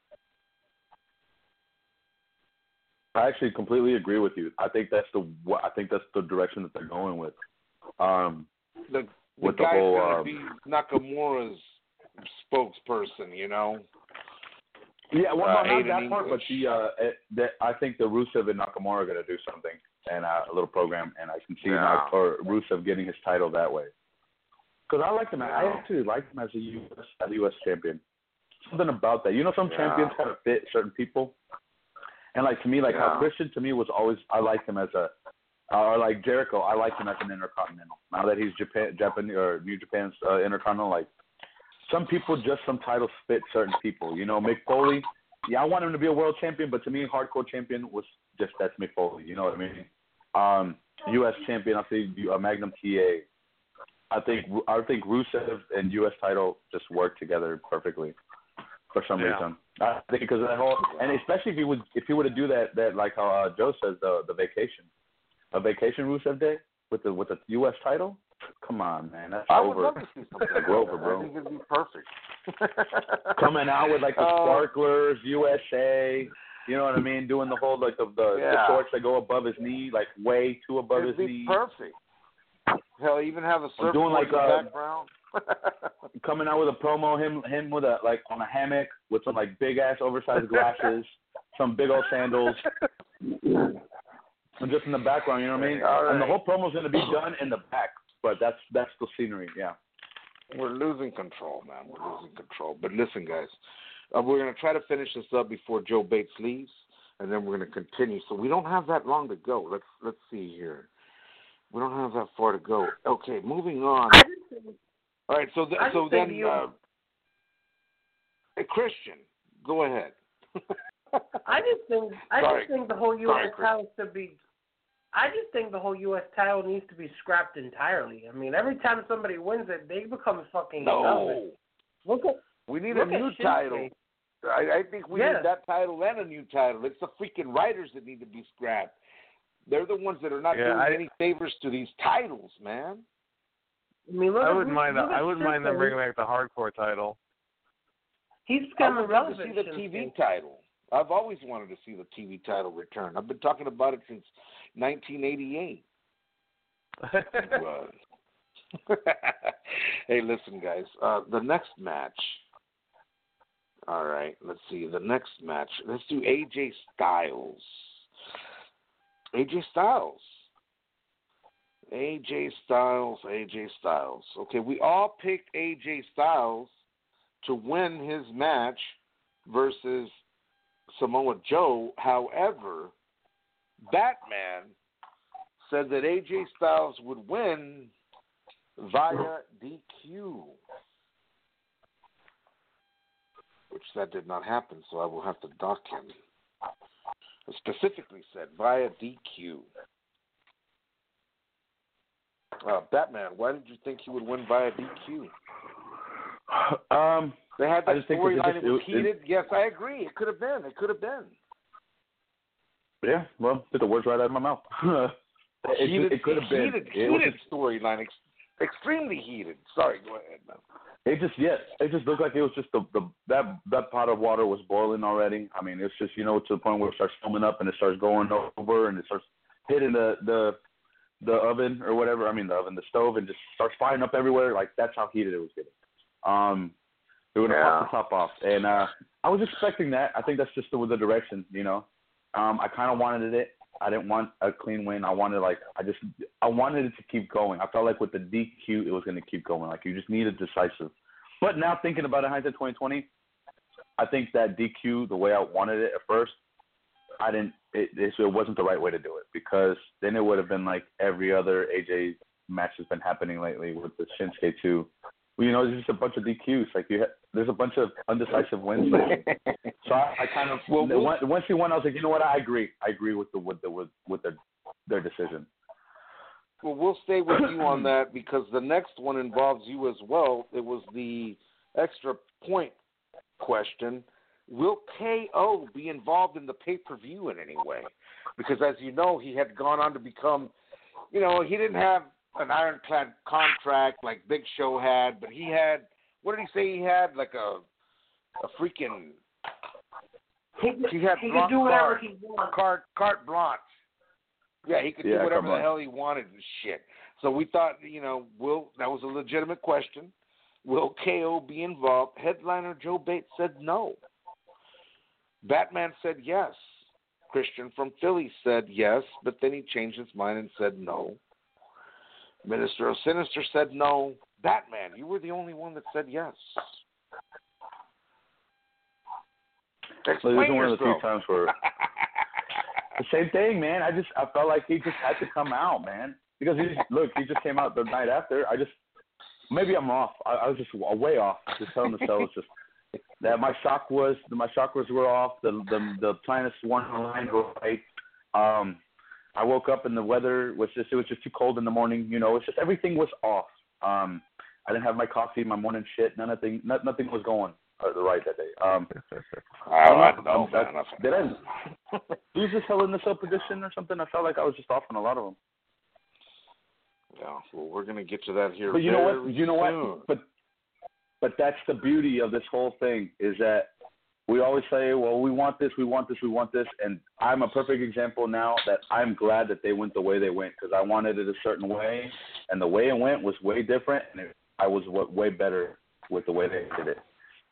I actually completely agree with you. I think that's the direction that they're going with. The with guy's the whole going to be Nakamura's spokesperson, you know. Yeah, well, not that English. part, but I think the Rusev and Nakamura are going to do something and a little program, and I can see or Rusev getting his title that way. Because I like him. I actually like him as a U.S. champion. Something about that. You know, some champions kind of fit certain people. And like to me, like how Christian to me was always, I liked him as or like Jericho, I liked him as an Intercontinental. Now that he's Japan or New Japan's Intercontinental, like some people, just some titles fit certain people. You know, Mick Foley, I want him to be a world champion, but to me, hardcore champion was just that's Mick Foley. You know what I mean? U.S. champion, I think Magnum TA. I think Rusev and U.S. title just work together perfectly for some reason. I think because of that whole, and especially if he would to do that like how Joe says the vacation Rusev Day with the U.S. title. Come on, man, that's I over. would love to see something like over, that. bro. I think it'd be perfect. Coming out with like the sparklers, USA. You know what I mean? Doing the whole like the shorts that go above his knee, like way too above his knee. Perfect. Hell, even have a surfboard doing like in the background. Coming out with a promo, him with a like on a hammock with some like big ass oversized glasses, some big old sandals, and just in the background. You know what I mean? Right. And the whole promo's gonna be done in the back, but that's the scenery. Yeah. We're losing control, man. We're losing control. But listen, guys, we're gonna try to finish this up before Joe Bates leaves, and then we're gonna continue. So we don't have that long to go. Let's see here. We don't have that far to go. Okay, moving on. All right, so then, Christian, go ahead. I just think the whole U.S. title should be. I just think the whole U.S. title needs to be scrapped entirely. I mean, every time somebody wins it, they become fucking irrelevant. We need a new title. I think we need that title and a new title. It's the freaking writers that need to be scrapped. They're the ones that are not doing any favors to these titles, man. I mean, I wouldn't mind them bringing back the hardcore title. He's becoming relevant. I want to see the TV title. I've always wanted to see the TV title return. I've been talking about it since 1988. Hey, listen, guys. The next match. All right, let's see. The next match. Let's do AJ Styles. AJ Styles. Okay, we all picked AJ Styles to win his match versus Samoa Joe. However, Batman said that AJ Styles would win via DQ, which that did not happen, so I will have to dock him. It specifically said via DQ. Batman, why did you think he would win via DQ? They had that storyline. It was heated. Yes, I agree. It could have been. Yeah, well, took the words right out of my mouth. It could have been. Heated storyline. Extremely heated. Sorry, go ahead, man. It just looked like it was just that pot of water was boiling already. I mean, it's just, to the point where it starts foaming up and it starts going over and it starts hitting the oven or whatever. I mean, the stove, and just starts firing up everywhere. Like, that's how heated it was getting. They were going to pop the top off. And I was expecting that. I think that's just the direction, I kind of wanted it. I didn't want a clean win. I wanted it to keep going. I felt like with the DQ, it was going to keep going. Like you just needed decisive. But now thinking about it, hindsight 2020, I think that DQ, the way I wanted it at first, it wasn't the right way to do it, because then it would have been like every other AJ match has been happening lately with the Shinsuke 2. Well, it's just a bunch of DQs. Like there's a bunch of undecisive wins lately. So I kind of once he won, I was like, you know what? I agree. I agree with their decision. Well, we'll stay with you on that, because the next one involves you as well. It was the extra point question. Will KO be involved in the pay-per-view in any way? Because as you know, he had gone on to become, he didn't have an ironclad contract like Big Show had, but he had, what did he say he had? Like a freaking, he could do whatever he wanted. Carte blanche. Yeah, he could do whatever the hell he wanted and shit. So we thought, that was a legitimate question. Will KO be involved? Headliner Joe Bates said no. Batman said yes. Christian from Philly said yes, but then he changed his mind and said no. Minister of Sinister said no. Batman, you were the only one that said yes. Explain this is one of the yourself. few times where the same thing, man. I felt like he just had to come out, man, because he just came out the night after. Maybe I'm off. I was just way off. Just telling the fellas just that my chakras were off. The planets weren't aligned right. I woke up and the weather was just too cold in the morning. It's just everything was off. I didn't have my coffee, my morning shit. Nothing was going the right that day. Did I lose this Hell in a Cell prediction or something? I felt like I was just off on a lot of them. Yeah, well, we're gonna get to that here. But you know what? But that's the beauty of this whole thing, is that we always say, well, we want this, and I'm a perfect example now that I'm glad that they went the way they went, because I wanted it a certain way, and the way it went was way different, and I was way better with the way they did it,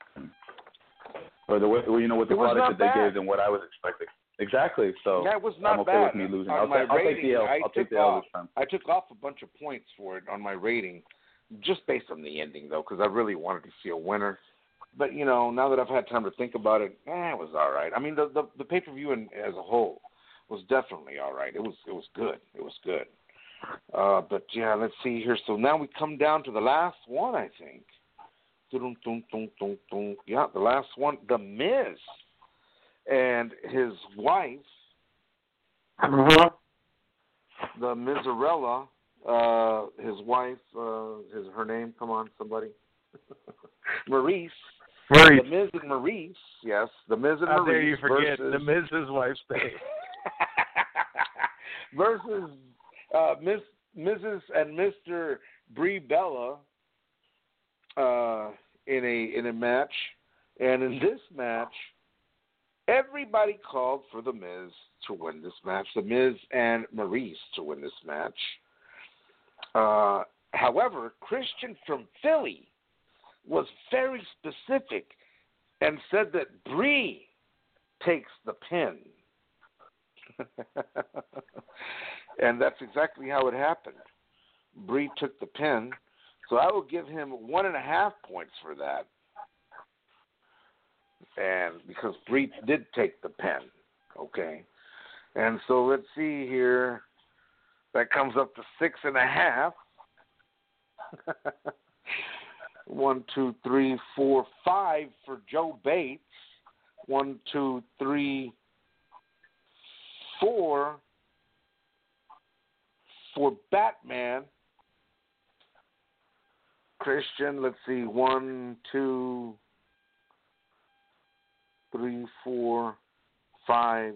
or the way, with the product that they gave than what I was expecting. Exactly. So that was not I'm okay bad. with me losing. I'll take the L. I'll take the L this time. I took off a bunch of points for it on my rating, just based on the ending, though, because I really wanted to see a winner. But, now that I've had time to think about it, it was all right. I mean, the pay-per-view as a whole was definitely all right. It was good. It was good. But, yeah, let's see here. So now we come down to the last one, I think. Yeah, the last one, The Miz and his wife, the Mizarella, his wife, her name, come on, somebody. Maurice. The Miz and Maurice, yes. The Miz and Maurice. How dare you forget versus, the Miz's wife's name. versus Mrs. and Mr. Brie Bella in a match. And in this match, everybody called for The Miz to win this match. The Miz and Maurice to win this match. However, Christian from Philly was very specific and said that Brie takes the pin. And that's exactly how it happened. Brie took the pin. So I will give him 1.5 points for that. And because Brie did take the pin. Okay. And so let's see here. That comes up to 6.5. 1, 2, 3, 4, 5 for Joe Bates. 1, 2, 3, 4 for Batman. Christian, let's see, 1, 2, 3, 4, 5.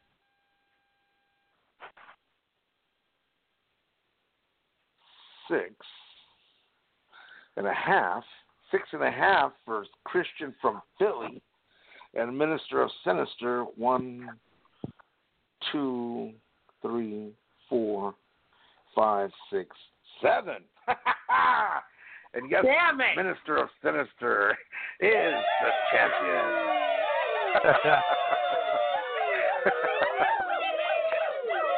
6.5. 6.5 for Christian from Philly. And Minister of Sinister, 1, 2, 3, 4, 5, 6, 7. And yes, Minister of Sinister is the champion.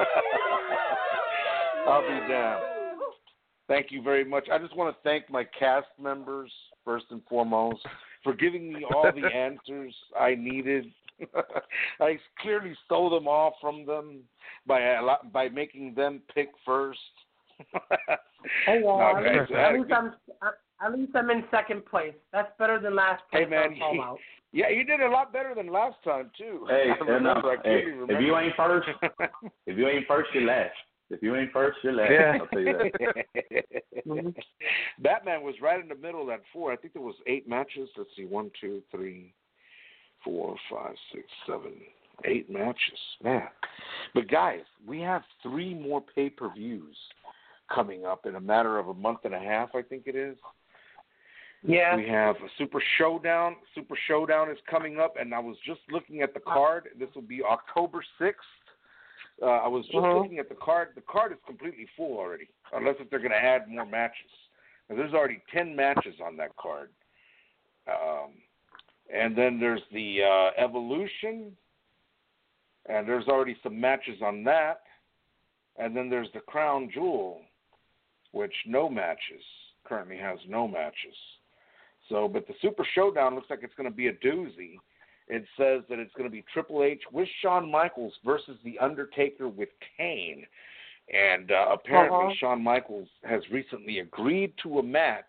I'll be damned. Thank you very much. I just want to thank my cast members, first and foremost, for giving me all the answers I needed. I clearly stole them all from them by making them pick first. At least I'm in second place. That's better than last place. Hey man, yeah, you did a lot better than last time too. Hey, remember. If you ain't first, you're last. If you ain't first, you're last. Yeah. I'll tell you that. Batman was right in the middle of that 4. I think there was 8 matches. Let's see, 1, 2, 3, 4, 5, 6, 7, 8 matches. Man. But guys, we have 3 more pay-per-views coming up in a matter of a month and a half, I think it is. Yeah. We have a Super Showdown. Super Showdown is coming up, and I was just looking at the card. This will be October 6th. I was just looking at the card. The card is completely full already, unless if they're going to add more matches. Now, there's already 10 matches on that card. And then there's the Evolution, and there's already some matches on that. And then there's the Crown Jewel, which currently has no matches. So, but the Super Showdown looks like it's going to be a doozy. It says that it's going to be Triple H with Shawn Michaels versus The Undertaker with Kane. And apparently Shawn Michaels has recently agreed to a match.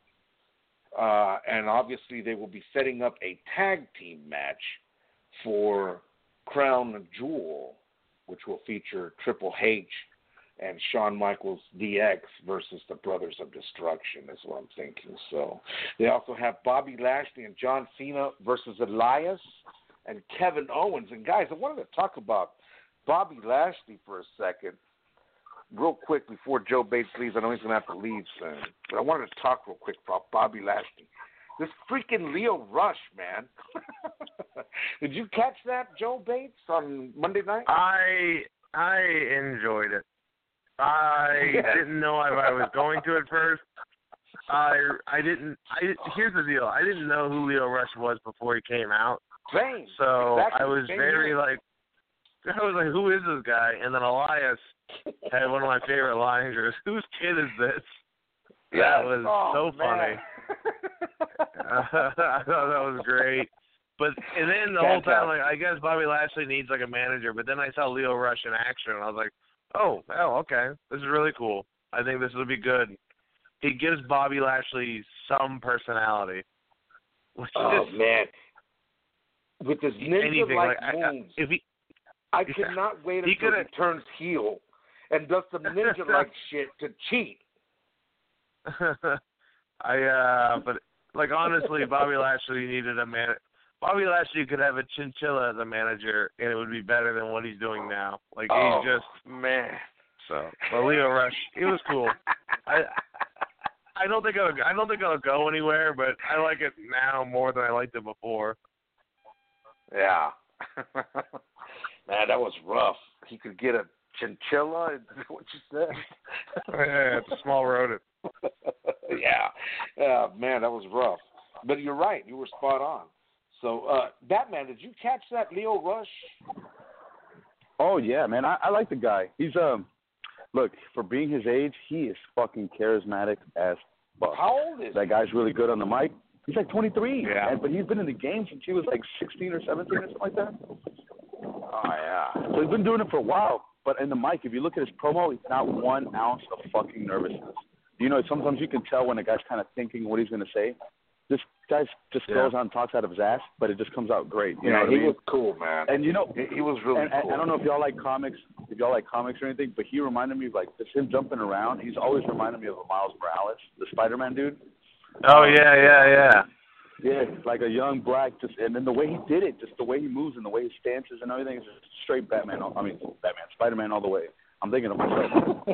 And obviously they will be setting up a tag team match for Crown Jewel, which will feature Triple H and Shawn Michaels DX versus the Brothers of Destruction is what I'm thinking. So they also have Bobby Lashley and John Cena versus Elias and Kevin Owens. And guys, I wanted to talk about Bobby Lashley for a second, real quick before Joe Bates leaves. I know he's going to have to leave soon. But I wanted to talk real quick about Bobby Lashley. This freaking Leo Rush, man. Did you catch that, Joe Bates, on Monday night? I enjoyed it. I didn't know if I was going to at first. Here's the deal. I didn't know who Leo Rush was before he came out. Same. So exactly. I was like, who is this guy? And then Elias had one of my favorite lines, whose kid is this? That was so funny. I thought that was great. And then the whole time, like, I guess Bobby Lashley needs like a manager. But then I saw Leo Rush in action, and I was like, oh, okay, this is really cool. I think this will be good. He gives Bobby Lashley some personality. Man, with his ninja-like moves, I cannot wait until he turns heel and does some ninja-like shit to cheat. But like honestly, Bobby Lashley needed a man. Bobby Lashley could have a chinchilla as a manager, and it would be better than what he's doing now. Like he's just man. So, but Leo Rush, it was cool. I don't think it'll go anywhere, but I like it now more than I liked it before. Yeah. Man, that was rough. He could get a chinchilla. Is that what you said? Yeah, it's a small rodent. Yeah. Man, that was rough. But you're right. You were spot on. So, Batman, did you catch that Leo Rush? Oh, yeah, man. I like the guy. He's, look, for being his age, he is fucking charismatic as fuck. How old is he? That guy's really good on the mic. He's like 23. Yeah. But he's been in the game since he was like 16 or 17 or something like that. Oh, yeah. So he's been doing it for a while. But in the mic, if you look at his promo, he's not 1 ounce of fucking nervousness. You know, sometimes you can tell when a guy's kind of thinking what he's going to say. This guy just goes on and talks out of his ass, but it just comes out great. You know what I mean? Was cool, man. And, you know, he was really cool. I don't know if y'all like comics, or anything, but he reminded me of, like, just him jumping around. He's always reminded me of Miles Morales, the Spider-Man dude. Oh, yeah. Yeah, like a young black, and then the way he did it, just the way he moves and the way he stances and everything is just straight Spider-Man all the way. I'm thinking of myself.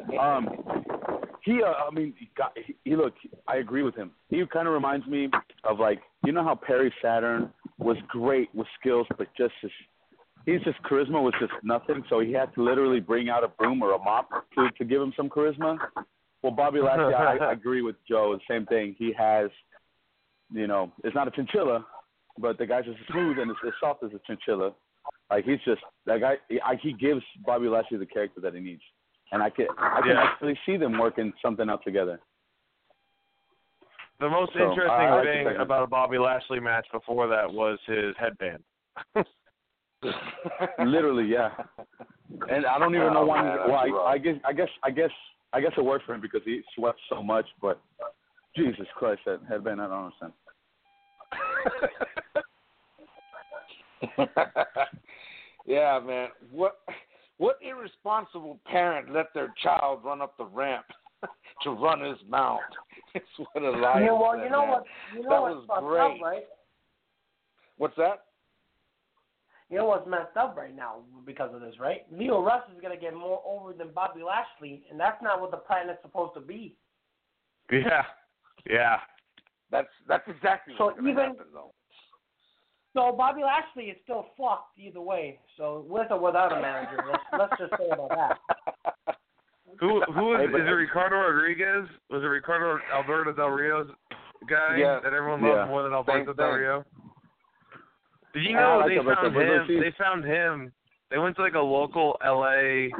Look, I agree with him. He kind of reminds me of, like, you know how Perry Saturn was great with skills, but his charisma was just nothing, so he had to literally bring out a broom or a mop to give him some charisma. Well, Bobby Lashley, I agree with Joe. The same thing. He has, you know, it's not a chinchilla, but the guy's as smooth and as soft as a chinchilla. Like, he's just that guy. He gives Bobby Lashley the character that he needs, and I can actually see them working something out together. The most interesting thing about a Bobby Lashley match before that was his headband. Literally, yeah. And I don't even know why. I guess it worked for him because he sweats so much. But Jesus Christ, that headband, I don't understand. Yeah, man. What irresponsible parent let their child run up the ramp to run his mount? It's what a lie. Yeah, well, you know man. what's fucked great. up, right? What's that? You know what's messed up right now because of this, right? Leo Rush is going to get more over than Bobby Lashley, and that's not what the plan is supposed to be. Yeah. That's exactly what's going to happen, though. So Bobby Lashley is still fucked either way. So with or without a manager, let's just say about that. Who is it? Ricardo Rodriguez? Was it Ricardo Alberto Del Rio's guy that everyone loved more than Alberto Del Rio? Did you know they found him? They went to like a local LA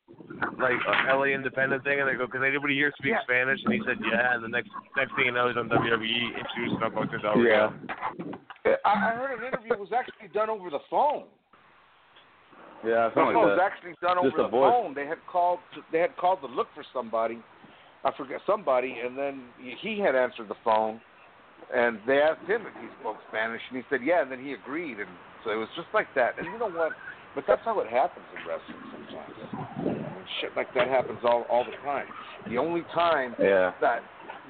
independent thing, and they go, "Because anybody here speaks Spanish?" And he said, "Yeah." And the next thing you know, he's on WWE introducing Alberto Del Rio. I heard an interview was actually done over the phone. Yeah, something like that. It was actually done over the phone. They had called to look for somebody. I forget somebody, and then he had answered the phone, and they asked him if he spoke Spanish, and he said yeah, and then he agreed, and so it was just like that. And you know what? But that's how it happens in wrestling sometimes. Shit like that happens all the time. The only time that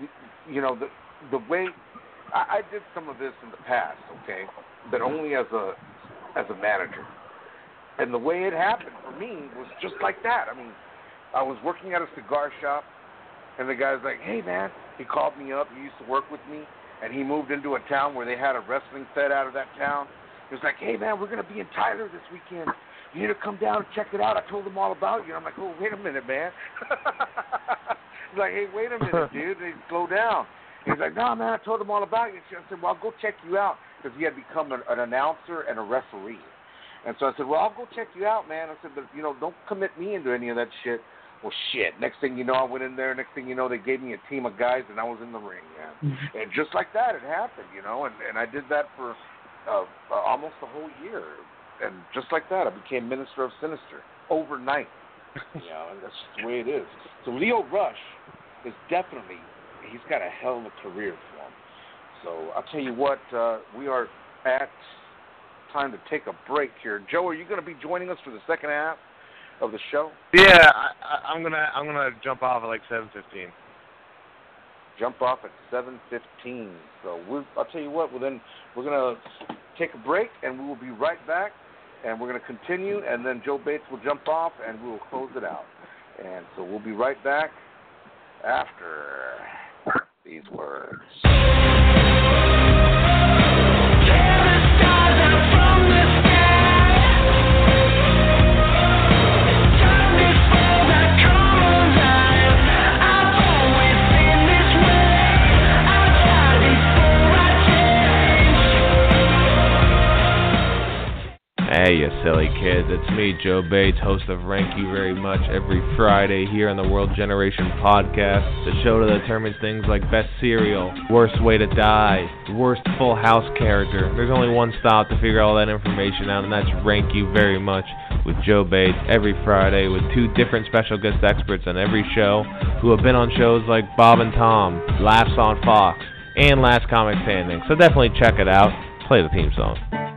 the way I did some of this in the past, okay, but only as a manager. And the way it happened for me was just like that. I mean, I was working at a cigar shop, and the guy's like, "Hey, man," he called me up. He used to work with me, and he moved into a town where they had a wrestling fed out of that town. He was like, "Hey, man, we're going to be in Tyler this weekend. You need to come down and check it out." I told him all about you. And I'm like, "Oh, wait a minute, man." He's like, "Hey, wait a minute, dude." And he'd slow down. He's like, "No, man, I told him all about you." I said, "Well, I'll go check you out," because he had become an announcer and a referee. And so I said, "Well, I'll go check you out, man." I said, "But, don't commit me into any of that shit." Well, shit. Next thing you know, I went in there. Next thing you know, they gave me a team of guys, and I was in the ring, man. And just like that, it happened, and I did that for almost a whole year. And just like that, I became Minister of Sinister overnight. And that's just the way it is. So Leo Rush is definitely, he's got a hell of a career for him. So I'll tell you what, we are at time to take a break here. Joe, are you going to be joining us for the second half of the show? Yeah, I'm gonna jump off at like 7:15. Jump off at 7:15. So I'll tell you what. Well, then we're gonna take a break, and we will be right back. And we're gonna continue, and then Joe Bates will jump off, and we will close it out. And so we'll be right back after these words. Hey, you silly kids, it's me, Joe Bates, host of Rank You Very Much, every Friday here on the World Generation Podcast, the show that determines things like best cereal, worst way to die, worst Full House character. There's only one stop to figure all that information out, and that's Rank You Very Much with Joe Bates every Friday with two different special guest experts on every show who have been on shows like Bob and Tom, Laughs on Fox, and Last Comic Standing. So definitely check it out. Play the theme song.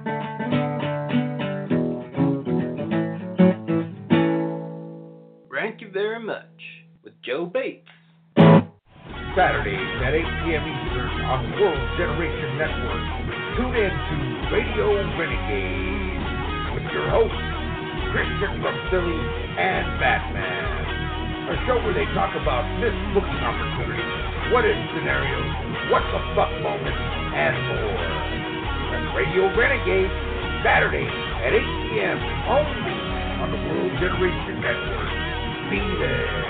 Thank you very much with Joe Bates. Saturdays at 8 p.m. Eastern on the World Generation Network. Tune in to Radio Renegade with your hosts, Christian from Philly and Batman. A show where they talk about missed booking opportunities, what-if scenarios, what the fuck moments, and more. That's Radio Renegade, Saturdays at 8 p.m. only on the World Generation Network. Be there.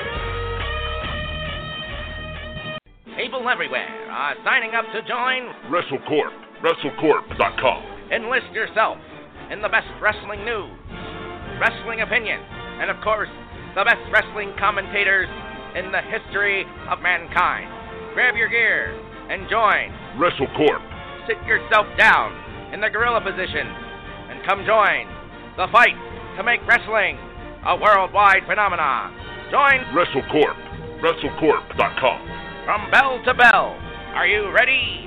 People everywhere are signing up to join WrestleCorp, WrestleCorp.com. Enlist yourself. in the best wrestling news, wrestling opinion, and of course, the best wrestling commentators in the history of mankind. Grab your gear and join WrestleCorp. Sit yourself down in the gorilla position and come join the fight to make wrestling a worldwide phenomenon. Join WrestleCorp. WrestleCorp.com. from bell to bell. Are you ready?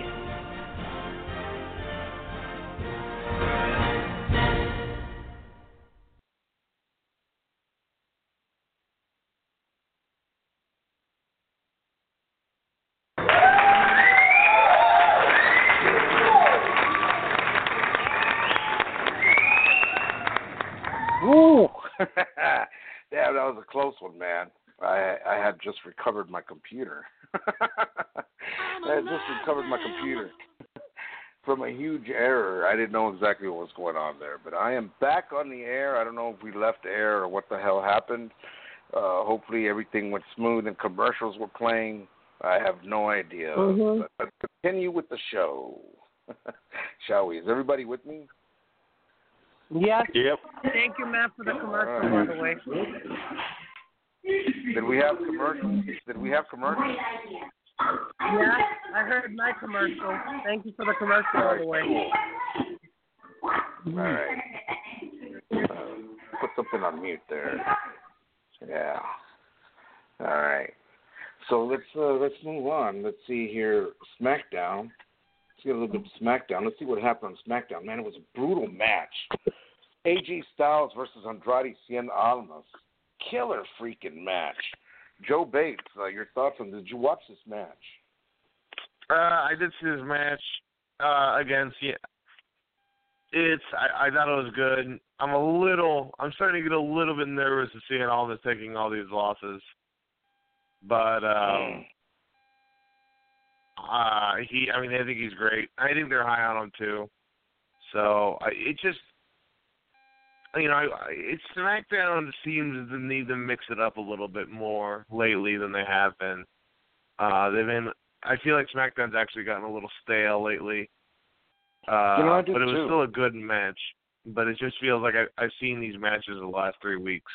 Woo! Damn, that was a close one, man. I had just recovered my computer. I had just recovered my computer from a huge error. I didn't know exactly what was going on there, but I am back on the air. I don't know if we left air or what the hell happened. Hopefully everything went smooth and commercials were playing. I have no idea. But let's continue with the show. Shall we? Is everybody with me? Yes. Yep. Thank you, Matt, for the commercial, by the way. Did we have commercials? Yeah, I heard my commercial. Thank you for the commercial, by the way. Cool. All right. Put something on mute there. Yeah. All right. So let's move on. Let's see here. SmackDown. Let's get a little bit of SmackDown. Let's see what happened on SmackDown. Man, it was a brutal match. AJ Styles versus Andrade Cien Almas. Killer freaking match. Joe Bates, your thoughts on this? Did you watch this match? I did see this match against. Yeah, I thought it was good. I'm starting to get a little bit nervous to seeing Almas taking all these losses, but I think he's great. I think they're high on him too. So it's SmackDown seems to need to mix it up a little bit more lately than they have been. I feel like SmackDown's actually gotten a little stale lately. I do but it was too. still a good match. But it just feels like I've seen these matches the last 3 weeks.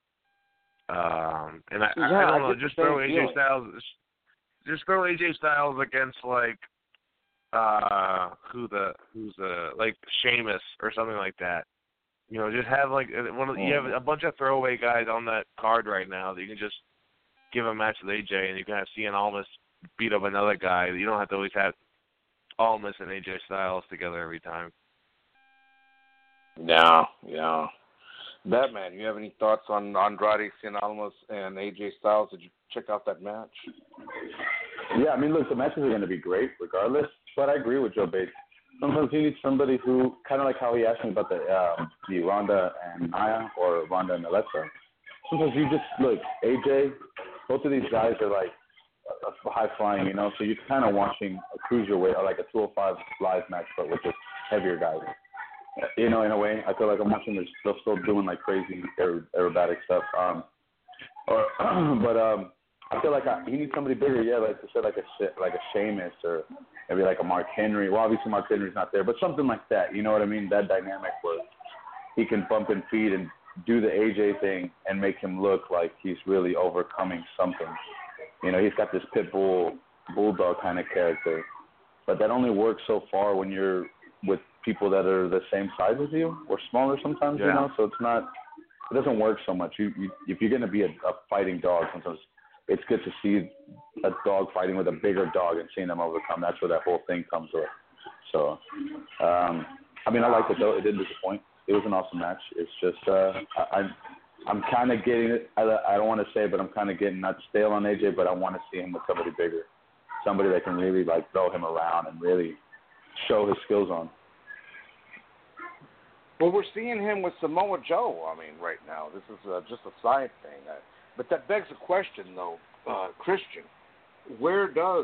I don't know, just throw AJ Styles. Just throw AJ Styles against like like Sheamus or something like that. Just have like you have a bunch of throwaway guys on that card right now that you can just give a match with AJ, and you can have Cien Almas beat up another guy. You don't have to always have Almas and AJ Styles together every time. Yeah. Batman, you have any thoughts on Andrade Cien Almas and AJ Styles? Did you check out that match? Yeah, look, the matches are going to be great regardless, but I agree with Joe Bates. Sometimes you need somebody who, kind of like how he asked me about the Ronda and Nia or Ronda and Alexa. Sometimes you just, look, AJ, both of these guys are like high flying, so you're kind of watching a cruiserweight or like a 205 live match, but with just heavier guys. In a way, I feel like I'm watching they're still doing like crazy aerobatic stuff. I feel like he needs somebody bigger, yeah, like you said, like a Sheamus or maybe like a Mark Henry. Well, obviously Mark Henry's not there, but something like that. You know what I mean? That dynamic where he can bump and feed and do the AJ thing and make him look like he's really overcoming something. He's got this pit bulldog kind of character, but that only works so far when you're with people that are the same size as you or smaller sometimes. Yeah. So it doesn't work so much. If you're going to be a fighting dog, sometimes it's good to see a dog fighting with a bigger dog and seeing them overcome. That's where that whole thing comes with. So, I liked it though. It didn't disappoint. It was an awesome match. It's just I'm kind of getting it. I don't want to say, but I'm kind of getting not stale on AJ, but I want to see him with somebody bigger, somebody that can really like throw him around and really show his skills on. Well, we're seeing him with Samoa Joe, right now. This is just a side thing. But that begs a question, though, Christian. Where does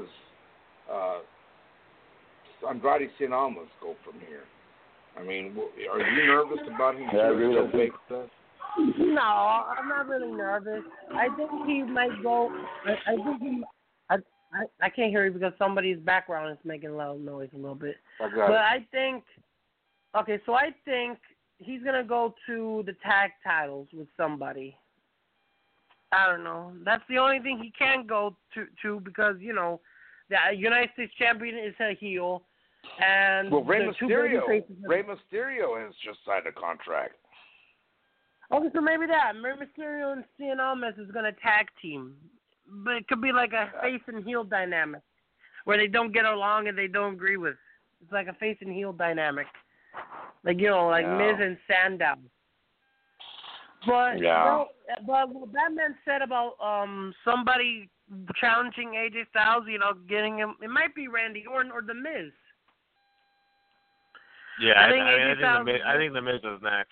Andrade Cien Almas go from here? Are you nervous about him? Joe Bates does? No, I'm not really nervous. I think he might go. I can't hear you because somebody's background is making loud noise a little bit. I got but it. I think he's gonna go to the tag titles with somebody. I don't know. That's the only thing he can go to because the United States champion is a heel, and Rey Mysterio has just signed a contract. Okay, so maybe that Rey Mysterio and Cien Almas is gonna tag team, but it could be like a face and heel dynamic where they don't get along and they don't agree with. It's like a face and heel dynamic, like Miz and Sandow. But but what Batman said about somebody challenging AJ Styles, getting him, it might be Randy Orton or The Miz. Yeah, I think The Miz is next.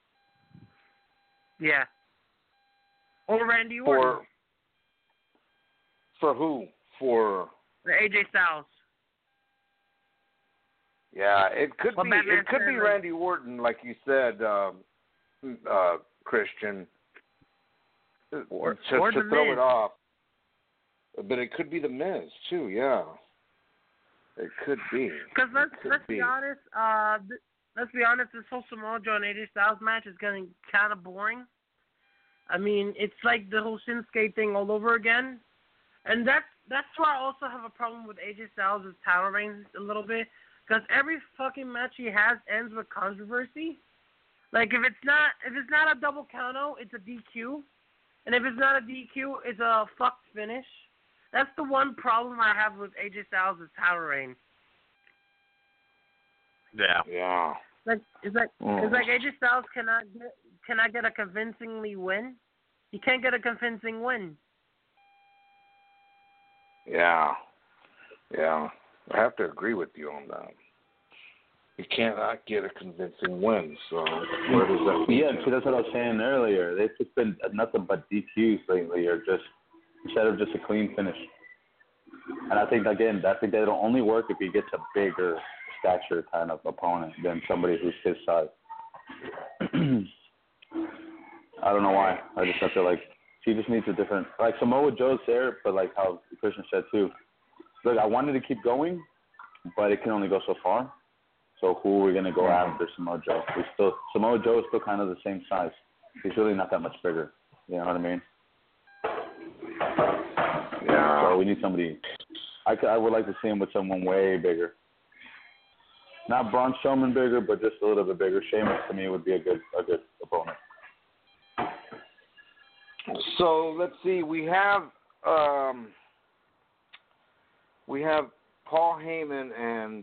Yeah. Or Randy Orton. For who? For AJ Styles. Yeah, it could be Randy Orton, like you said, Christian, or to throw it off. But it could be The Miz too. Yeah, it could be. Because let's be honest. Let's be honest. This whole Samoa Joe and AJ Styles match is getting kind of boring. I mean, it's like the whole Shinsuke thing all over again, and that's why I also have a problem with AJ Styles' title reigns a little bit. Because every fucking match he has ends with controversy. Like if it's not a double count-out, it's a DQ, and if it's not a DQ, it's a fucked finish. That's the one problem I have with AJ Styles' title reign. Yeah. Yeah. It's like AJ Styles cannot get a convincingly win. He can't get a convincing win. Yeah. Yeah. I have to agree with you on that. You cannot get a convincing win, so where does that lead Yeah, see, that's what I was saying earlier. They've just been nothing but DQs lately, or just instead of just a clean finish. And I think that'll only work if he gets a bigger stature kind of opponent than somebody who's his size. I don't know why. I feel like he just needs a different, like Samoa Joe's there, but like how Christian said too. Look, I wanted to keep going, but it can only go so far. So who are we going to go after Samoa Joe? Samoa Joe is still kind of the same size. He's really not that much bigger. You know what I mean? Yeah. So we need somebody. I would like to see him with someone way bigger. Not Braun Strowman bigger, but just a little bit bigger. Sheamus to me would be a good opponent. So let's see. We have Paul Heyman and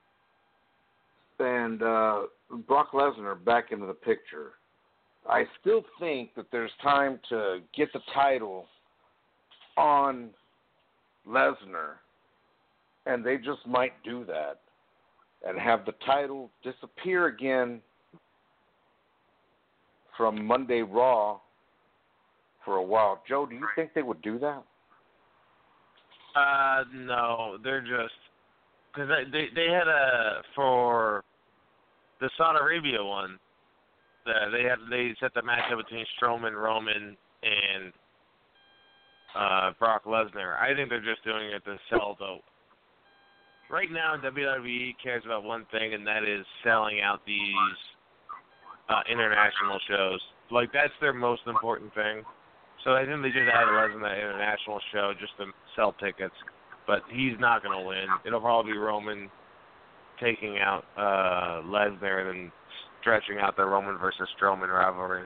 Brock Lesnar back into the picture. I still think that there's time to get the title on Lesnar, and they just might do that and have the title disappear again from Monday Raw for a while. Joe, do you think they would do that? No, they're just because they had for the Saudi Arabia one. They set the match up between Strowman, Roman, and Brock Lesnar. I think they're just doing it to sell though. Right now, WWE cares about one thing, and that is selling out these international shows. Like that's their most important thing. So I think they just added Lesnar that international show just to sell tickets. But he's not going to win. It'll probably be Roman taking out Lesnar and then stretching out the Roman versus Strowman rivalry.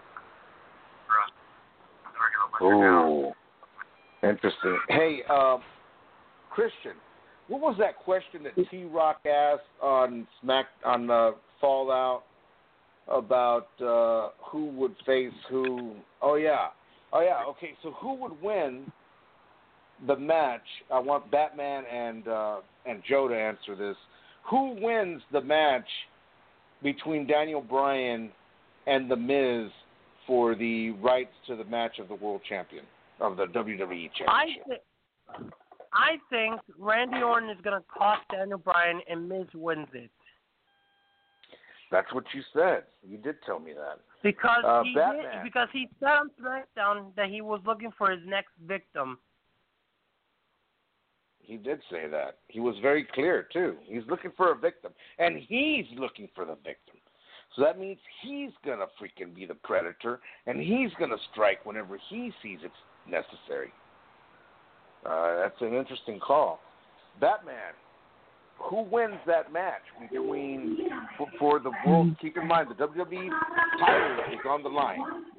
Ooh, interesting. Hey, Christian, what was that question that T-Rock asked on Fallout about who would face who? Oh yeah. Okay, so who would win the match? I want Batman and Joe to answer this. Who wins the match between Daniel Bryan and The Miz for the rights to the match of the world champion of the WWE Championship? I think Randy Orton is going to cost Daniel Bryan and Miz wins it. That's what you said. You did tell me that. Because he said on SmackDown that he was looking for his next victim. He did say that. He was very clear, too. He's looking for a victim. And he's looking for the victim. So that means he's going to freaking be the predator, and he's going to strike whenever he sees it's necessary. That's an interesting call. Batman, who wins that match between, for the world, keep in mind, the WWE title is on the line.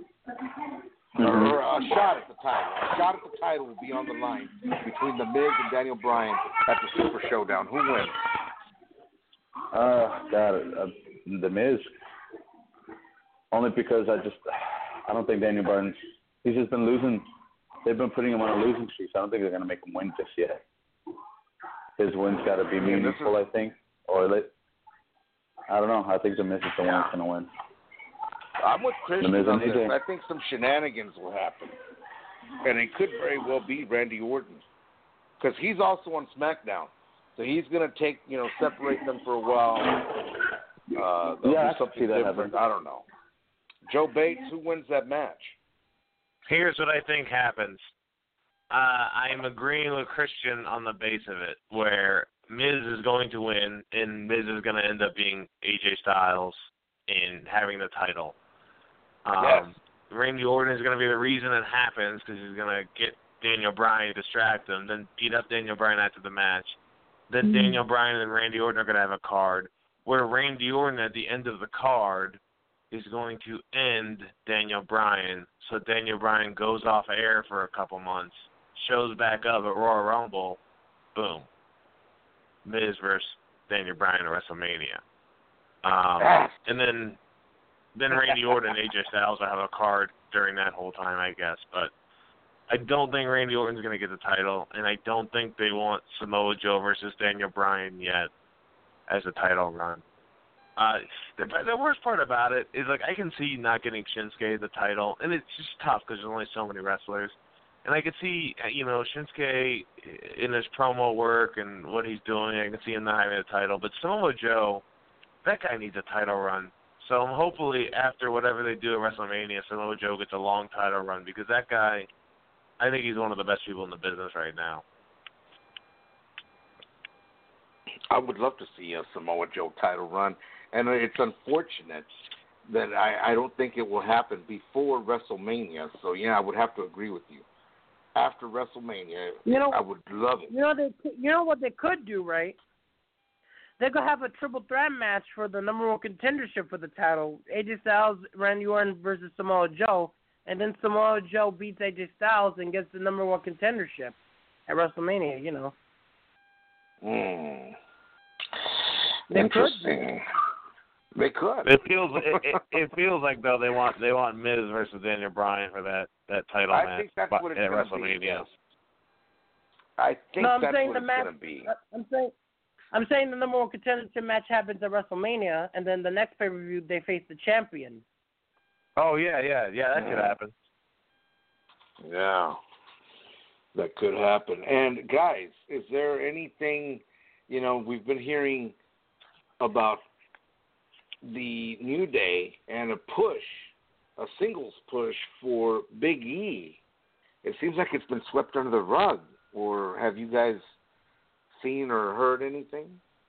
Or a shot at the title. A shot at the title will be on the line between The Miz and Daniel Bryan at the Super Showdown. Who wins? The Miz. Only because I don't think Daniel Bryan, he's just been losing. They've been putting him on a losing streak, so I don't think they're going to make him win just yet. His win's got to be meaningful, I think. I don't know. I think The Miz is the one that's going to win. I'm with Christian on this. I think some shenanigans will happen. And it could very well be Randy Orton. Because he's also on SmackDown. So he's going to take, separate them for a while. Do something different. I don't know. Joe Bates, who wins that match? Here's what I think happens. I am agreeing with Christian on the base of it, where Miz is going to win, and Miz is going to end up being AJ Styles and having the title. Yes. Randy Orton is going to be the reason it happens because he's going to get Daniel Bryan, distract him, then beat up Daniel Bryan after the match. Then Daniel Bryan and Randy Orton are going to have a card where Randy Orton at the end of the card is going to end Daniel Bryan. So Daniel Bryan goes off air for a couple months, shows back up at Royal Rumble, boom. Miz versus Daniel Bryan at WrestleMania. And then Randy Orton and AJ Styles will have a card during that whole time, I guess. But I don't think Randy Orton's going to get the title, and I don't think they want Samoa Joe versus Daniel Bryan yet as a title run. The worst part about it is, I can see not getting Shinsuke the title, and it's just tough because there's only so many wrestlers. And I can see, Shinsuke in his promo work and what he's doing, I can see him not having a title. But Samoa Joe, that guy needs a title run. So hopefully after whatever they do at WrestleMania, Samoa Joe gets a long title run because that guy, I think he's one of the best people in the business right now. I would love to see a Samoa Joe title run, and it's unfortunate that I don't think it will happen before WrestleMania. So, yeah, I would have to agree with you. After WrestleMania, I would love it. You know what they could do, right? They could have a triple threat match for the number one contendership for the title. AJ Styles, Randy Orton versus Samoa Joe, and then Samoa Joe beats AJ Styles and gets the number one contendership at WrestleMania, Interesting. They could. It feels like though they want Miz versus Daniel Bryan for that title match. I think that's what it's at going WrestleMania. to be. Yes. I think that's what it's going to be. I'm saying the number one contendership match happens at WrestleMania, and then the next pay-per-view they face the champion. Oh yeah, that could happen. Yeah, that could happen. And guys, is there anything? We've been hearing about the New Day and a singles push for Big E. It seems like it's been swept under the rug. Or have you guys seen or heard anything?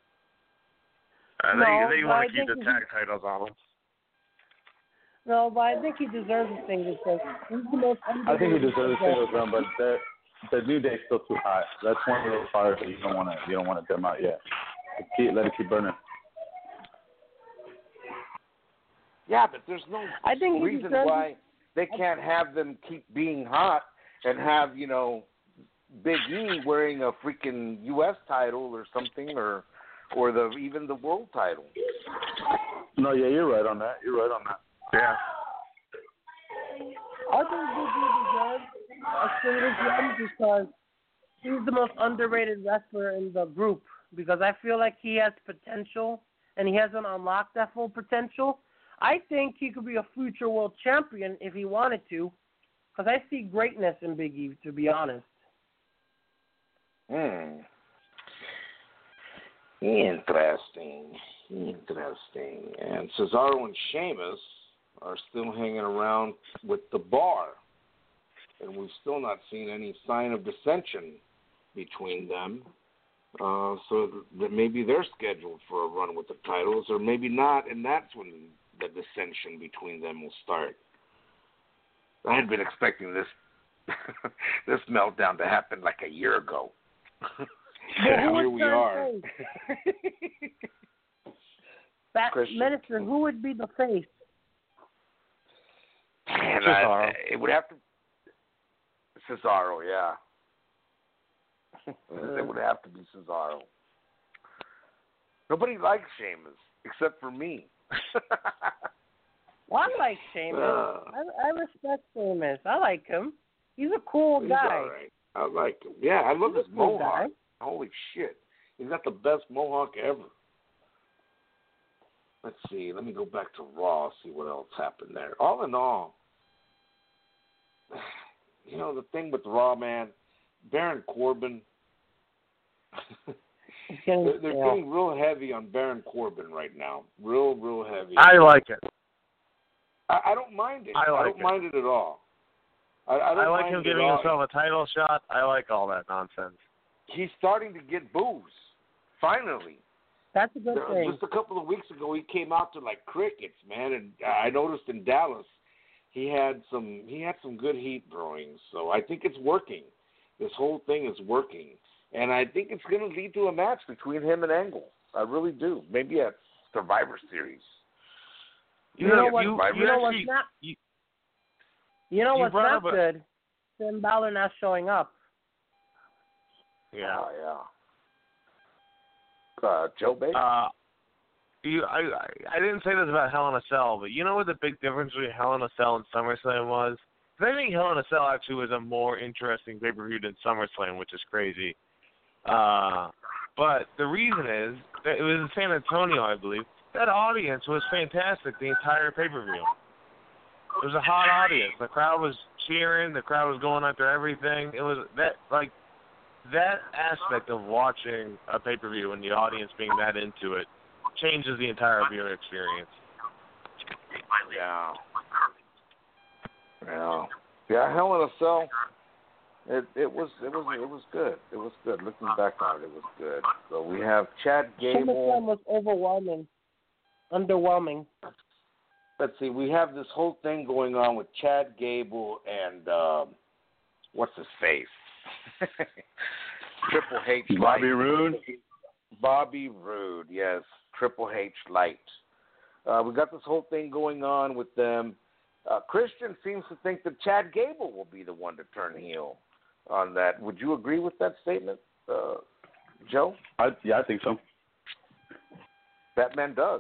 They want to keep the tag titles on him. No, but I think he deserves a singles push. I think he deserves a singles run, but the New Day's still too hot. That's one of those fires that you don't want to dim out yet. Let it keep burning. Yeah, but there's no reason why they can't have them keep being hot and have, Big E wearing a freaking U.S. title or something, or even the world title. No, yeah, you're right on that. Yeah. I think Big E deserves a singles run because he's the most underrated wrestler in the group. Because I feel like he has potential and he hasn't unlocked that full potential. I think he could be a future world champion if he wanted to, because I see greatness in Big E, to be honest. Interesting. And Cesaro and Sheamus are still hanging around with the Bar, and we've still not seen any sign of dissension between them. So that maybe they're scheduled for a run with the titles, or maybe not, and that's when the dissension between them will start. I had been expecting this this meltdown to happen like a year ago. Here we are. Minister, who would be the face? Man, Cesaro. It would have to. Cesaro, yeah. It would have to be Cesaro. Nobody likes Sheamus except for me. Well, I like Sheamus. I respect Sheamus. I like him. He's a cool He's guy. all right. I like him. Yeah, I love his cool mohawk. guy. Holy shit. He's got the best mohawk ever. Let's see. Let me go back to Raw, see what else happened there. All in all, you know, the thing with Raw, man, Baron Corbin, they're getting real heavy on Baron Corbin right now. Real heavy. I like it. I don't mind it. I don't mind it at all. I like him giving himself a title shot. I like all that nonsense. He's starting to get boos. Finally. That's a good thing. Just a couple of weeks ago, he came out to like crickets, man, and I noticed in Dallas he had some good heat brewing. So I think it's working. This whole thing is working, and I think it's going to lead to a match between him and Angle. I really do. Maybe a Survivor Series. You know what's not good? Finn Balor not showing up. Yeah. Joe Bates? I didn't say this about Hell in a Cell, but you know what the big difference between Hell in a Cell and SummerSlam was? I think Hell in a Cell actually was a more interesting pay-per-view than SummerSlam, which is crazy. But the reason is that it was in San Antonio, I believe. That audience was fantastic the entire pay-per-view. It was a hot audience. The crowd was cheering. The crowd was going after everything. It was that aspect of watching a pay-per-view and the audience being that into it changes the entire viewing experience. Yeah. Hell in a Cell. It was good. It was good. Looking back on it, it was good. So we have Chad Gable. SummerSlam was underwhelming. Let's see. We have this whole thing going on with Chad Gable and what's his face? Triple H. Bobby Roode. Bobby Roode, yes. Triple H Light. We got this whole thing going on with them. Christian seems to think that Chad Gable will be the one to turn heel on that. Would you agree with that statement, Joe? I think so. Batman does.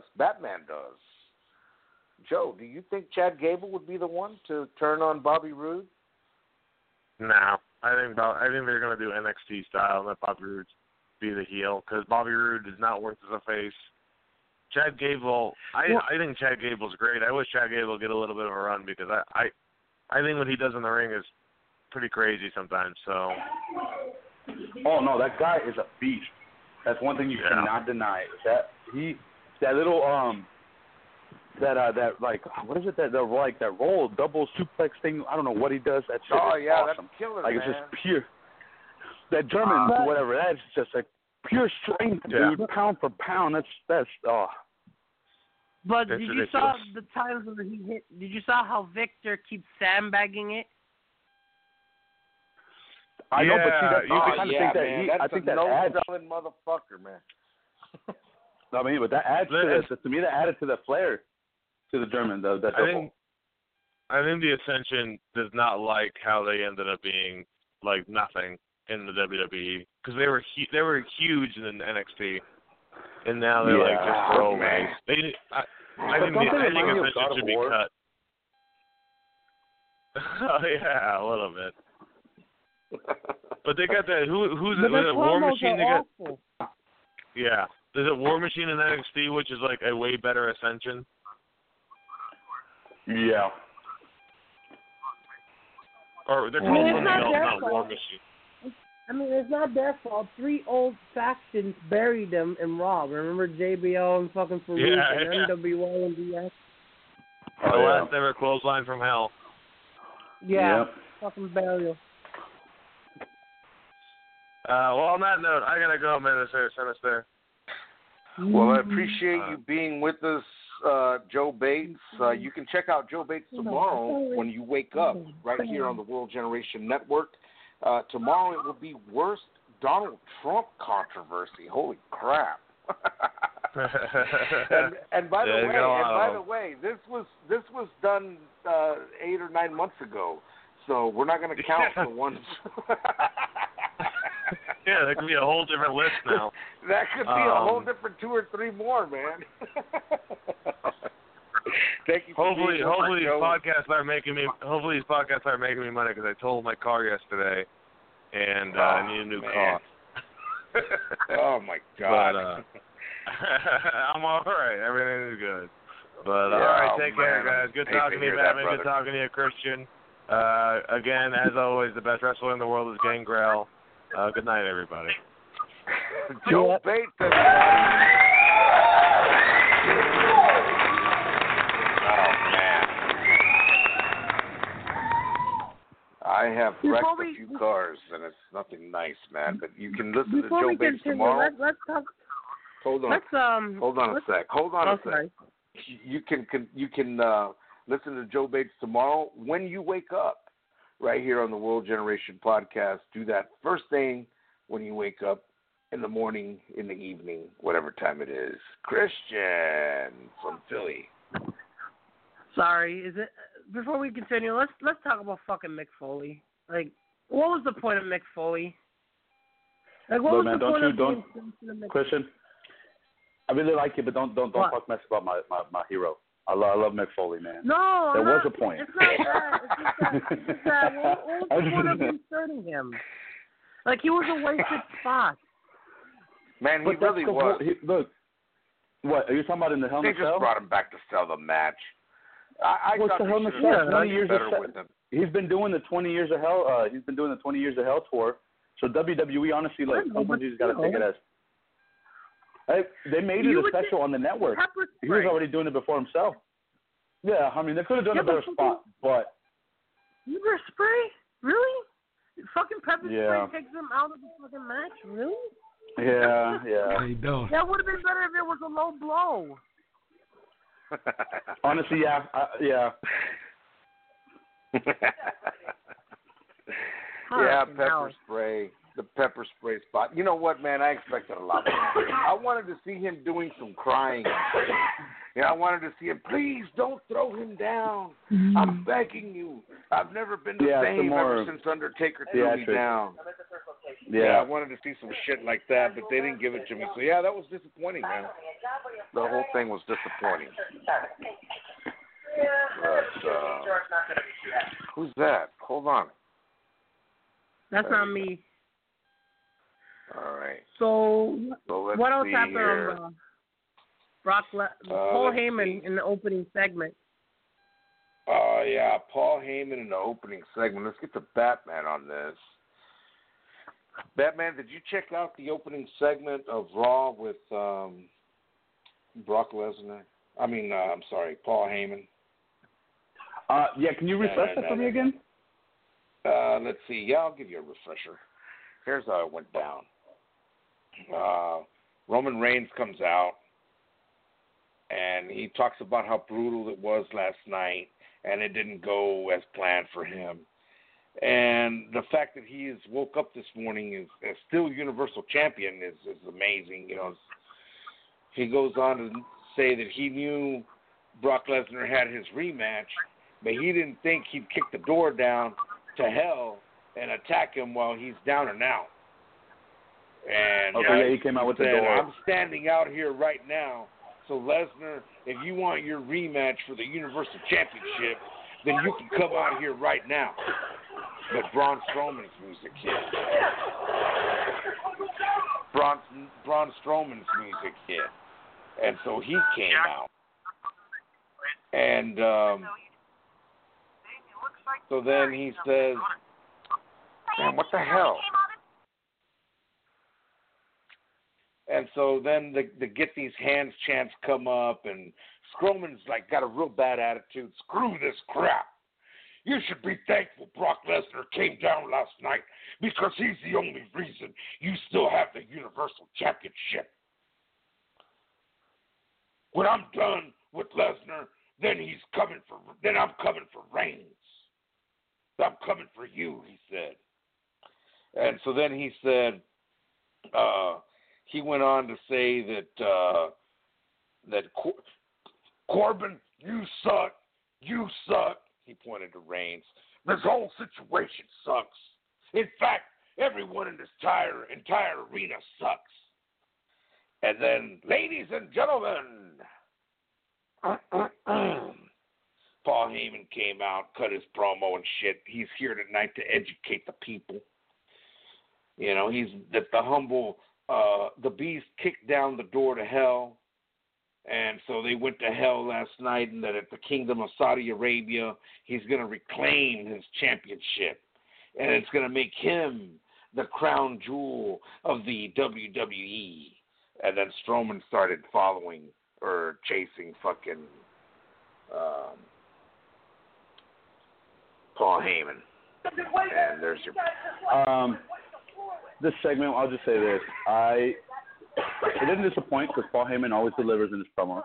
Joe, do you think Chad Gable would be the one to turn on Bobby Roode? No. I think they're going to do NXT style and let Bobby Roode be the heel because Bobby Roode is not worth as a face. Chad Gable, I think Chad Gable's great. I wish Chad Gable would get a little bit of a run because I think what he does in the ring is pretty crazy sometimes. So. Oh no, that guy is a beast. That's one thing you cannot deny. That little what is it that roll double suplex thing? I don't know what he does. That shit is awesome. That's killer, like man. It's just pure. That German whatever. That's just like pure strength, dude. Pound for pound. That's oh. But did you saw the times where he hit? Did you saw how Victor keeps sandbagging it? I know, but see, I kind of think that that's I think a that adds. No-selling motherfucker, man. I mean, but that adds to me. That added to the flair to the German, though. That I think the Ascension does not like how they ended up being like nothing in the WWE because they were huge in NXT, and now they're like just throwaways. I think Ascension should be cut. Oh yeah, a little bit. But they got that. Who's it? Was it War Machine? They got. Yeah. Is it War Machine in NXT, which is like a way better Ascension? Yeah. Or they're called something else, not War Machine. I mean, it's not their fault. 3 old factions buried them in Raw. Remember JBL and fucking Farouk and NWO and DS? The last ever clothesline from hell. Yeah. Fucking burial. Well, on that note, I gotta go, man. Sinister. Well, I appreciate you being with us Joe Bates. You can check out Joe Bates tomorrow when you wake up right here on the World Generation Network. Tomorrow it will be worst Donald Trump controversy. Holy crap. and by the way, this was done 8 or 9 months ago. So we're not going to count the ones. Yeah, that could be a whole different list now. That could be a whole different 2 or 3 more, man. Thank you. Hopefully these podcasts are making me. Hopefully these podcasts are making me money because I totaled my car yesterday, and I need a new car. Oh my God. But I'm all right. Everything is good. But all right, take care, guys. Good talking to you, Batman. Good talking to you, Christian. Again, as always, the best wrestler in the world is Gangrel. Good night, everybody. Joe Bates. Oh, man. I have wrecked a few cars, and it's nothing nice, man. But you can listen to Joe Bates tomorrow. Let's talk. Hold on. Hold on a sec. You can listen to Joe Bates tomorrow when you wake up. Right here on the World Generation Podcast. Do that first thing when you wake up, in the morning, in the evening, whatever time it is. Christian from Philly. Sorry, is it? Before we continue, let's talk about fucking Mick Foley. Like, what was the point of Mick Foley? Like, what was the point of Mick? Christian, I really like you, but don't talk mess about my hero. I love Mick Foley, man. No, there was a point. It's not that. It's just that. What was the point of inserting him? Like, he was a wasted spot. Man, he really was. Look, what are you talking about in the Hell in a Cell? They just brought him back to sell the match. I What's thought the Hell in a Cell? 20 years with him. He's been doing the 20 Years of Hell. He's been doing the 20 Years of Hell tour. So WWE, honestly, like, somebody's got to take it as. They made it a special on the network. He was already doing it before himself. Yeah, I mean, they could have done a better spot, but. Pepper spray? Really? Fucking pepper spray takes him out of the fucking match? Really? Yeah. He don't. That would have been better if it was a low blow. Honestly, yeah. Pepper spray. The pepper spray spot. You know what, man? I expected a lot more. I wanted to see him doing some crying. I wanted to see him. Please don't throw him down. I'm begging you. I've never been the same ever since Undertaker threw me down. I wanted to see some shit like that, but they didn't give it to me. So, that was disappointing, man. The whole thing was disappointing. But, who's that? Hold on. That's not me. All right. So what else happened here. on Paul Heyman in the opening segment? Paul Heyman in the opening segment. Let's get to Batman on this. Batman, did you check out the opening segment of Raw with Brock Lesnar? I'm sorry, Paul Heyman. Can you refresh that for me again? Let's see. I'll give you a refresher. Here's how it went down. Roman Reigns comes out, and he talks about how brutal it was last night, and it didn't go as planned for him. And the fact that he has woke up this morning as still Universal Champion is amazing. He goes on to say that he knew Brock Lesnar had his rematch, but he didn't think he'd kick the door down to hell and attack him while he's down and out. And he came out with the door. I'm standing out here right now. So Lesnar, if you want your rematch for the Universal Championship, then you can come out here right now. But Braun Strowman's music hit. Braun Strowman's music hit. And so he came out. And so then he says, man, what the hell? And so then the Get These Hands chants come up, and Strowman's like got a real bad attitude. Screw this crap. You should be thankful Brock Lesnar came down last night because he's the only reason you still have the Universal Championship. When I'm done with Lesnar, then I'm coming for Reigns. I'm coming for you, he said. And so then he said, he went on to say that Corbin, you suck. He pointed to Reigns. This whole situation sucks. In fact, everyone in this entire arena sucks. And then, ladies and gentlemen, Paul Heyman came out, cut his promo and shit. He's here tonight to educate the people. You know, he's that the humble, the beast kicked down the door to hell. And so they went to hell last night, and that at the Kingdom of Saudi Arabia, he's going to reclaim his championship. And it's going to make him the crown jewel of the WWE. And then Strowman started following or chasing fucking Paul Heyman. And there's your... This segment, I'll just say this. It didn't disappoint because Paul Heyman always delivers in his promo.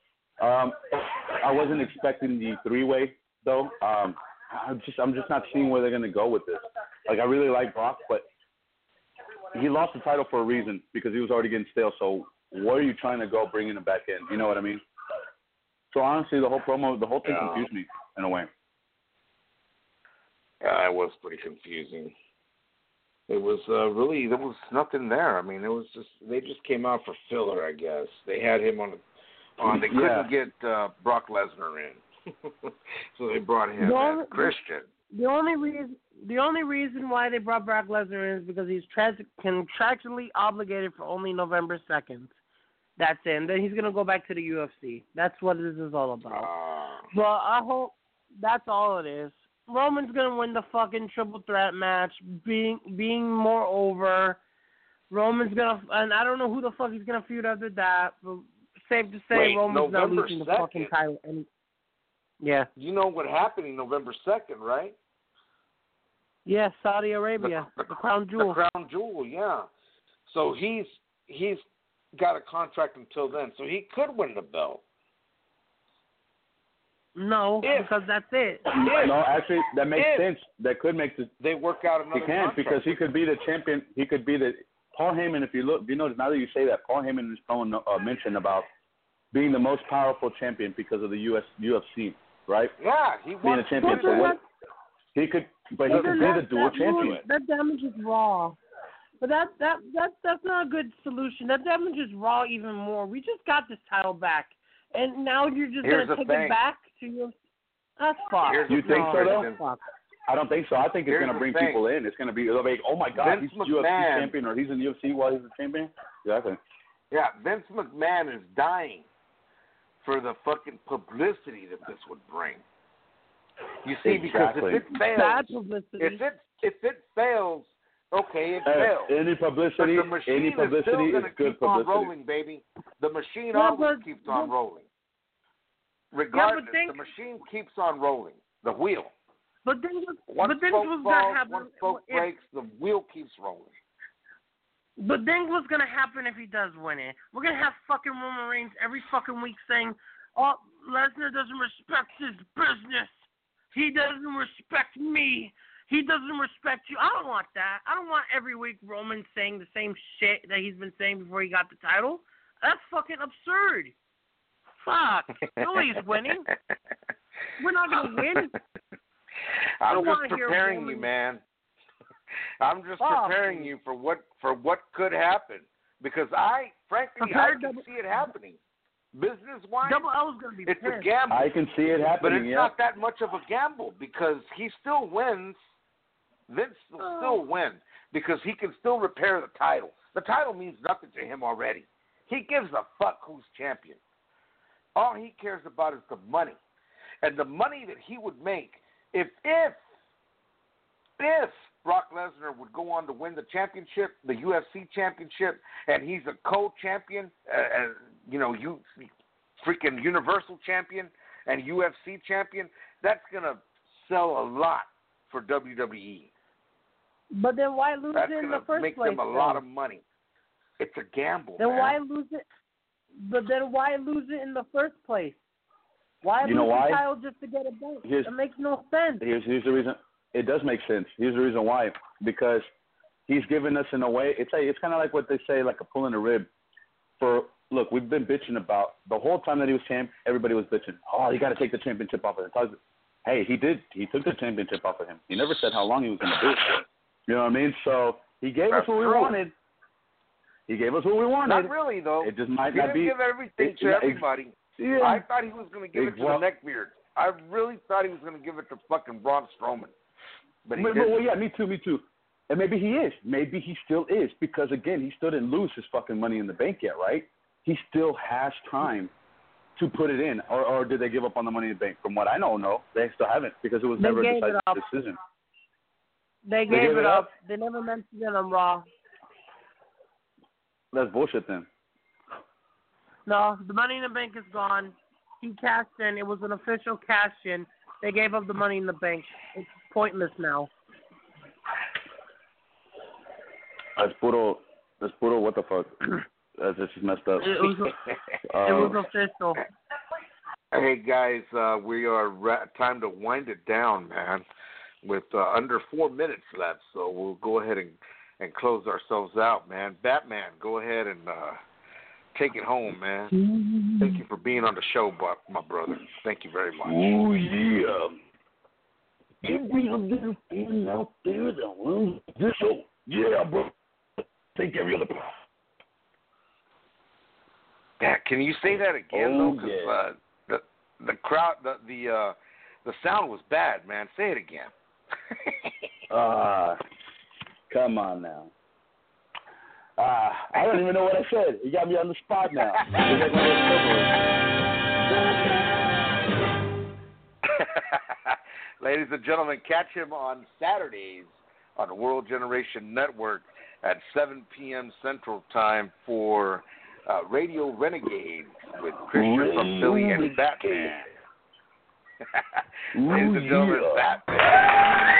I wasn't expecting the three-way, though. I'm just not seeing where they're going to go with this. Like, I really like Brock, but he lost the title for a reason because he was already getting stale. So where are you trying to go bringing him back in? You know what I mean? So honestly, the whole thing confused me in a way. Yeah, it was pretty confusing. It was really, there was nothing there. I mean, it was just, they just came out for filler, I guess. They had him on they couldn't get Brock Lesnar in. So they brought him in. Christian. The only reason why they brought Brock Lesnar in is because he's contractually obligated for only November 2nd. That's it. And then he's going to go back to the UFC. That's what this is all about. Well, I hope that's all it is. Roman's going to win the fucking triple threat match, being more over. Roman's going to, and I don't know who the fuck he's going to feud after that, but safe to say Roman's not losing the fucking title. Yeah. You know what happened in November 2nd, right? Yeah, Saudi Arabia, the crown jewel. The crown jewel, yeah. So he's got a contract until then, so he could win the belt. No, because that's it. No, actually, that makes sense. That could make the. They work out another. He can contract. because he could be the champion. He could be the Paul Heyman. If you notice, now that you say that, Paul Heyman is mentioned about being the most powerful champion because of the UFC, right? Yeah, he being a champion. So what? He could, but he could be the dual champion. That damages Raw. But that's not a good solution. That damages Raw even more. We just got this title back. And now you're just going to take it back to your... That's fucked. You think so, though? I don't think so. I think it's going to bring people in. It's going to be like, oh, my God, Vince he's UFC champion, or he's in UFC while he's a champion. Exactly. Yeah, Vince McMahon is dying for the fucking publicity that this would bring. You see, because if it fails... Bad publicity. If it fails... Okay, it fails. Any publicity is good publicity. On rolling, baby. The machine always keeps on rolling. Regardless, the machine keeps on rolling. The wheel. But then once folk breaks, the wheel keeps rolling. But then what's going to happen if he does win it? We're going to have fucking Roman Reigns every fucking week saying, oh, Lesnar doesn't respect his business. He doesn't respect me. He doesn't respect you. I don't want that. I don't want every week Roman saying the same shit that he's been saying before he got the title. That's fucking absurd. Fuck. Nobody's winning. We're not going to win. I'm just preparing you, man. I'm just preparing you for what could happen. Because I can see it happening. Business-wise, Double L is going to be it's pissed. a gamble. I can see it happening, but it's not that much of a gamble because he still wins. Vince will still win because he can still repair the title. The title means nothing to him already. He gives a fuck who's champion. All he cares about is the money. And the money that he would make if Brock Lesnar would go on to win the championship, the UFC championship, and he's a co-champion, freaking Universal champion and UFC champion, that's going to sell a lot for WWE. But then why lose it in the first place? That's going to make them a lot of money. It's a gamble, Then man. why lose it? But then why lose it in the first place? Why you know why? title just to get a bank? It makes no sense. Here's the reason. It does make sense. Here's the reason why. Because he's given us, in a way, it's kind of like what they say, like a pull in the rib. Look, we've been bitching about the whole time that he was champ. Everybody was bitching. Oh, you got to take the championship off of him. Hey, he did. He took the championship off of him. He never said how long he was going to do it. You know what I mean? So he gave us what we wanted. He gave us what we wanted. Not really, though. It just might he not be. He didn't give everything to everybody. Yeah. I thought he was going to give it to the neckbeard. I really thought he was going to give it to fucking Braun Strowman. But he didn't. Well, yeah, me too. And maybe he is. Maybe he still is. Because, again, he still didn't lose his fucking Money in the Bank yet, right? He still has time to put it in. Or did they give up on the Money in the Bank? From what I know, no. They still haven't because it was never a decisive decision. They gave it up. They never mentioned it on Raw. That's bullshit then. No, the Money in the Bank is gone. He cashed in. It was an official cash in. They gave up the Money in the Bank. It's pointless now. That's puro, what the fuck? That's just messed up. It was official. Hey, guys, we are time to wind it down, man, with under 4 minutes left. So we'll go ahead and close ourselves out, man. Batman, go ahead and take it home, man. Thank you for being on the show, my brother. Thank you very much. Oh, yeah. Give me a little thing out there that will this show. Yeah, bro. Take every other part. Yeah, can you say that again, though? Because the crowd, the sound was bad, man. Say it again. Come on now. I don't even know what I said. You got me on the spot now. Ladies and gentlemen, catch him on Saturdays on the World Generation Network at 7 p.m. Central Time for Radio Renegade with Christian from Philly and Batman. Ladies and gentlemen, Batman.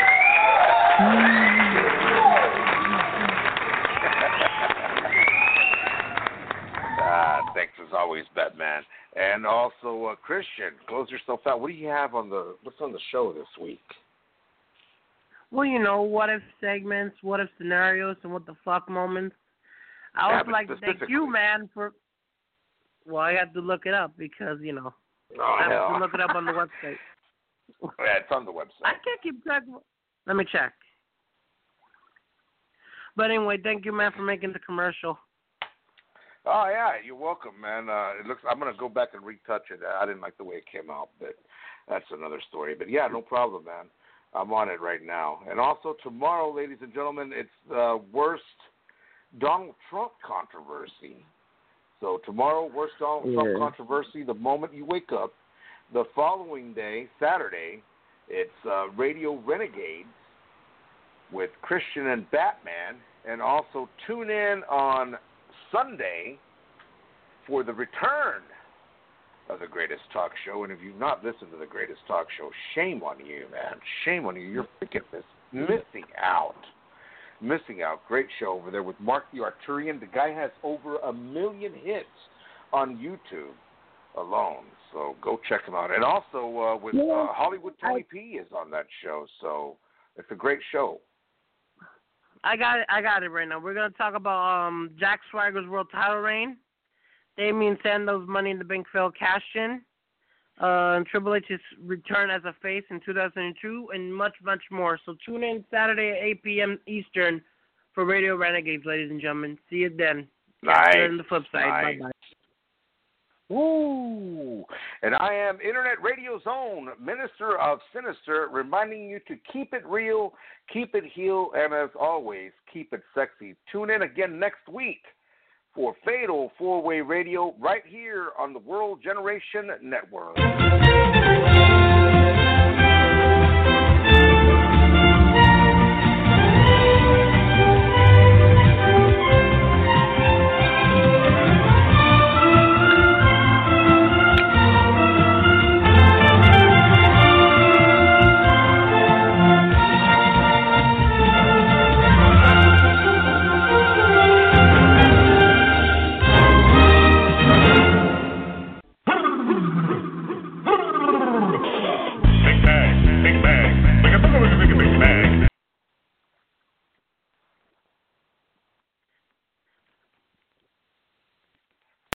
Thanks as always, Batman. And also, Christian, close yourself out. What do you have what's on the show this week? Well, you know, what if segments, what if scenarios, and what the fuck moments. I would like to thank you, man, for. Well, I have to look it up because, you know, I have to look it up on the website. Yeah, it's on the website. I can't keep track. Let me check. But anyway, thank you, man, for making the commercial. Oh, yeah, you're welcome, man. I'm going to go back and retouch it. I didn't like the way it came out, but that's another story. But, yeah, no problem, man. I'm on it right now. And also tomorrow, ladies and gentlemen, it's the worst Donald Trump controversy. So tomorrow, worst Donald Trump controversy, the moment you wake up. The following day, Saturday, it's Radio Renegades with Christian and Batman. And also tune in on Sunday for the return of the Greatest Talk Show. And if you've not listened to the Greatest Talk Show, shame on you, man. Shame on you. You're freaking missing out. Missing out. Great show over there with Mark the Arturian. The guy has over 1 million hits on YouTube alone. So go check him out. And also with Hollywood Tony P is on that show. So it's a great show. I got it right now. We're going to talk about Jack Swagger's world title reign. Damien Sando's Money in the Bank failed cash in. And Triple H's return as a face in 2002, and much, much more. So tune in Saturday at 8 p.m. Eastern for Radio Renegades, ladies and gentlemen. See you then. Nice. On the flip side. Nice. Bye-bye. Ooh. And I am Internet Radio's own Minister of Sinister, reminding you to keep it real, keep it heel, and as always, keep it sexy. Tune in again next week for Fatal 4-Way Radio right here on the World Generation Network.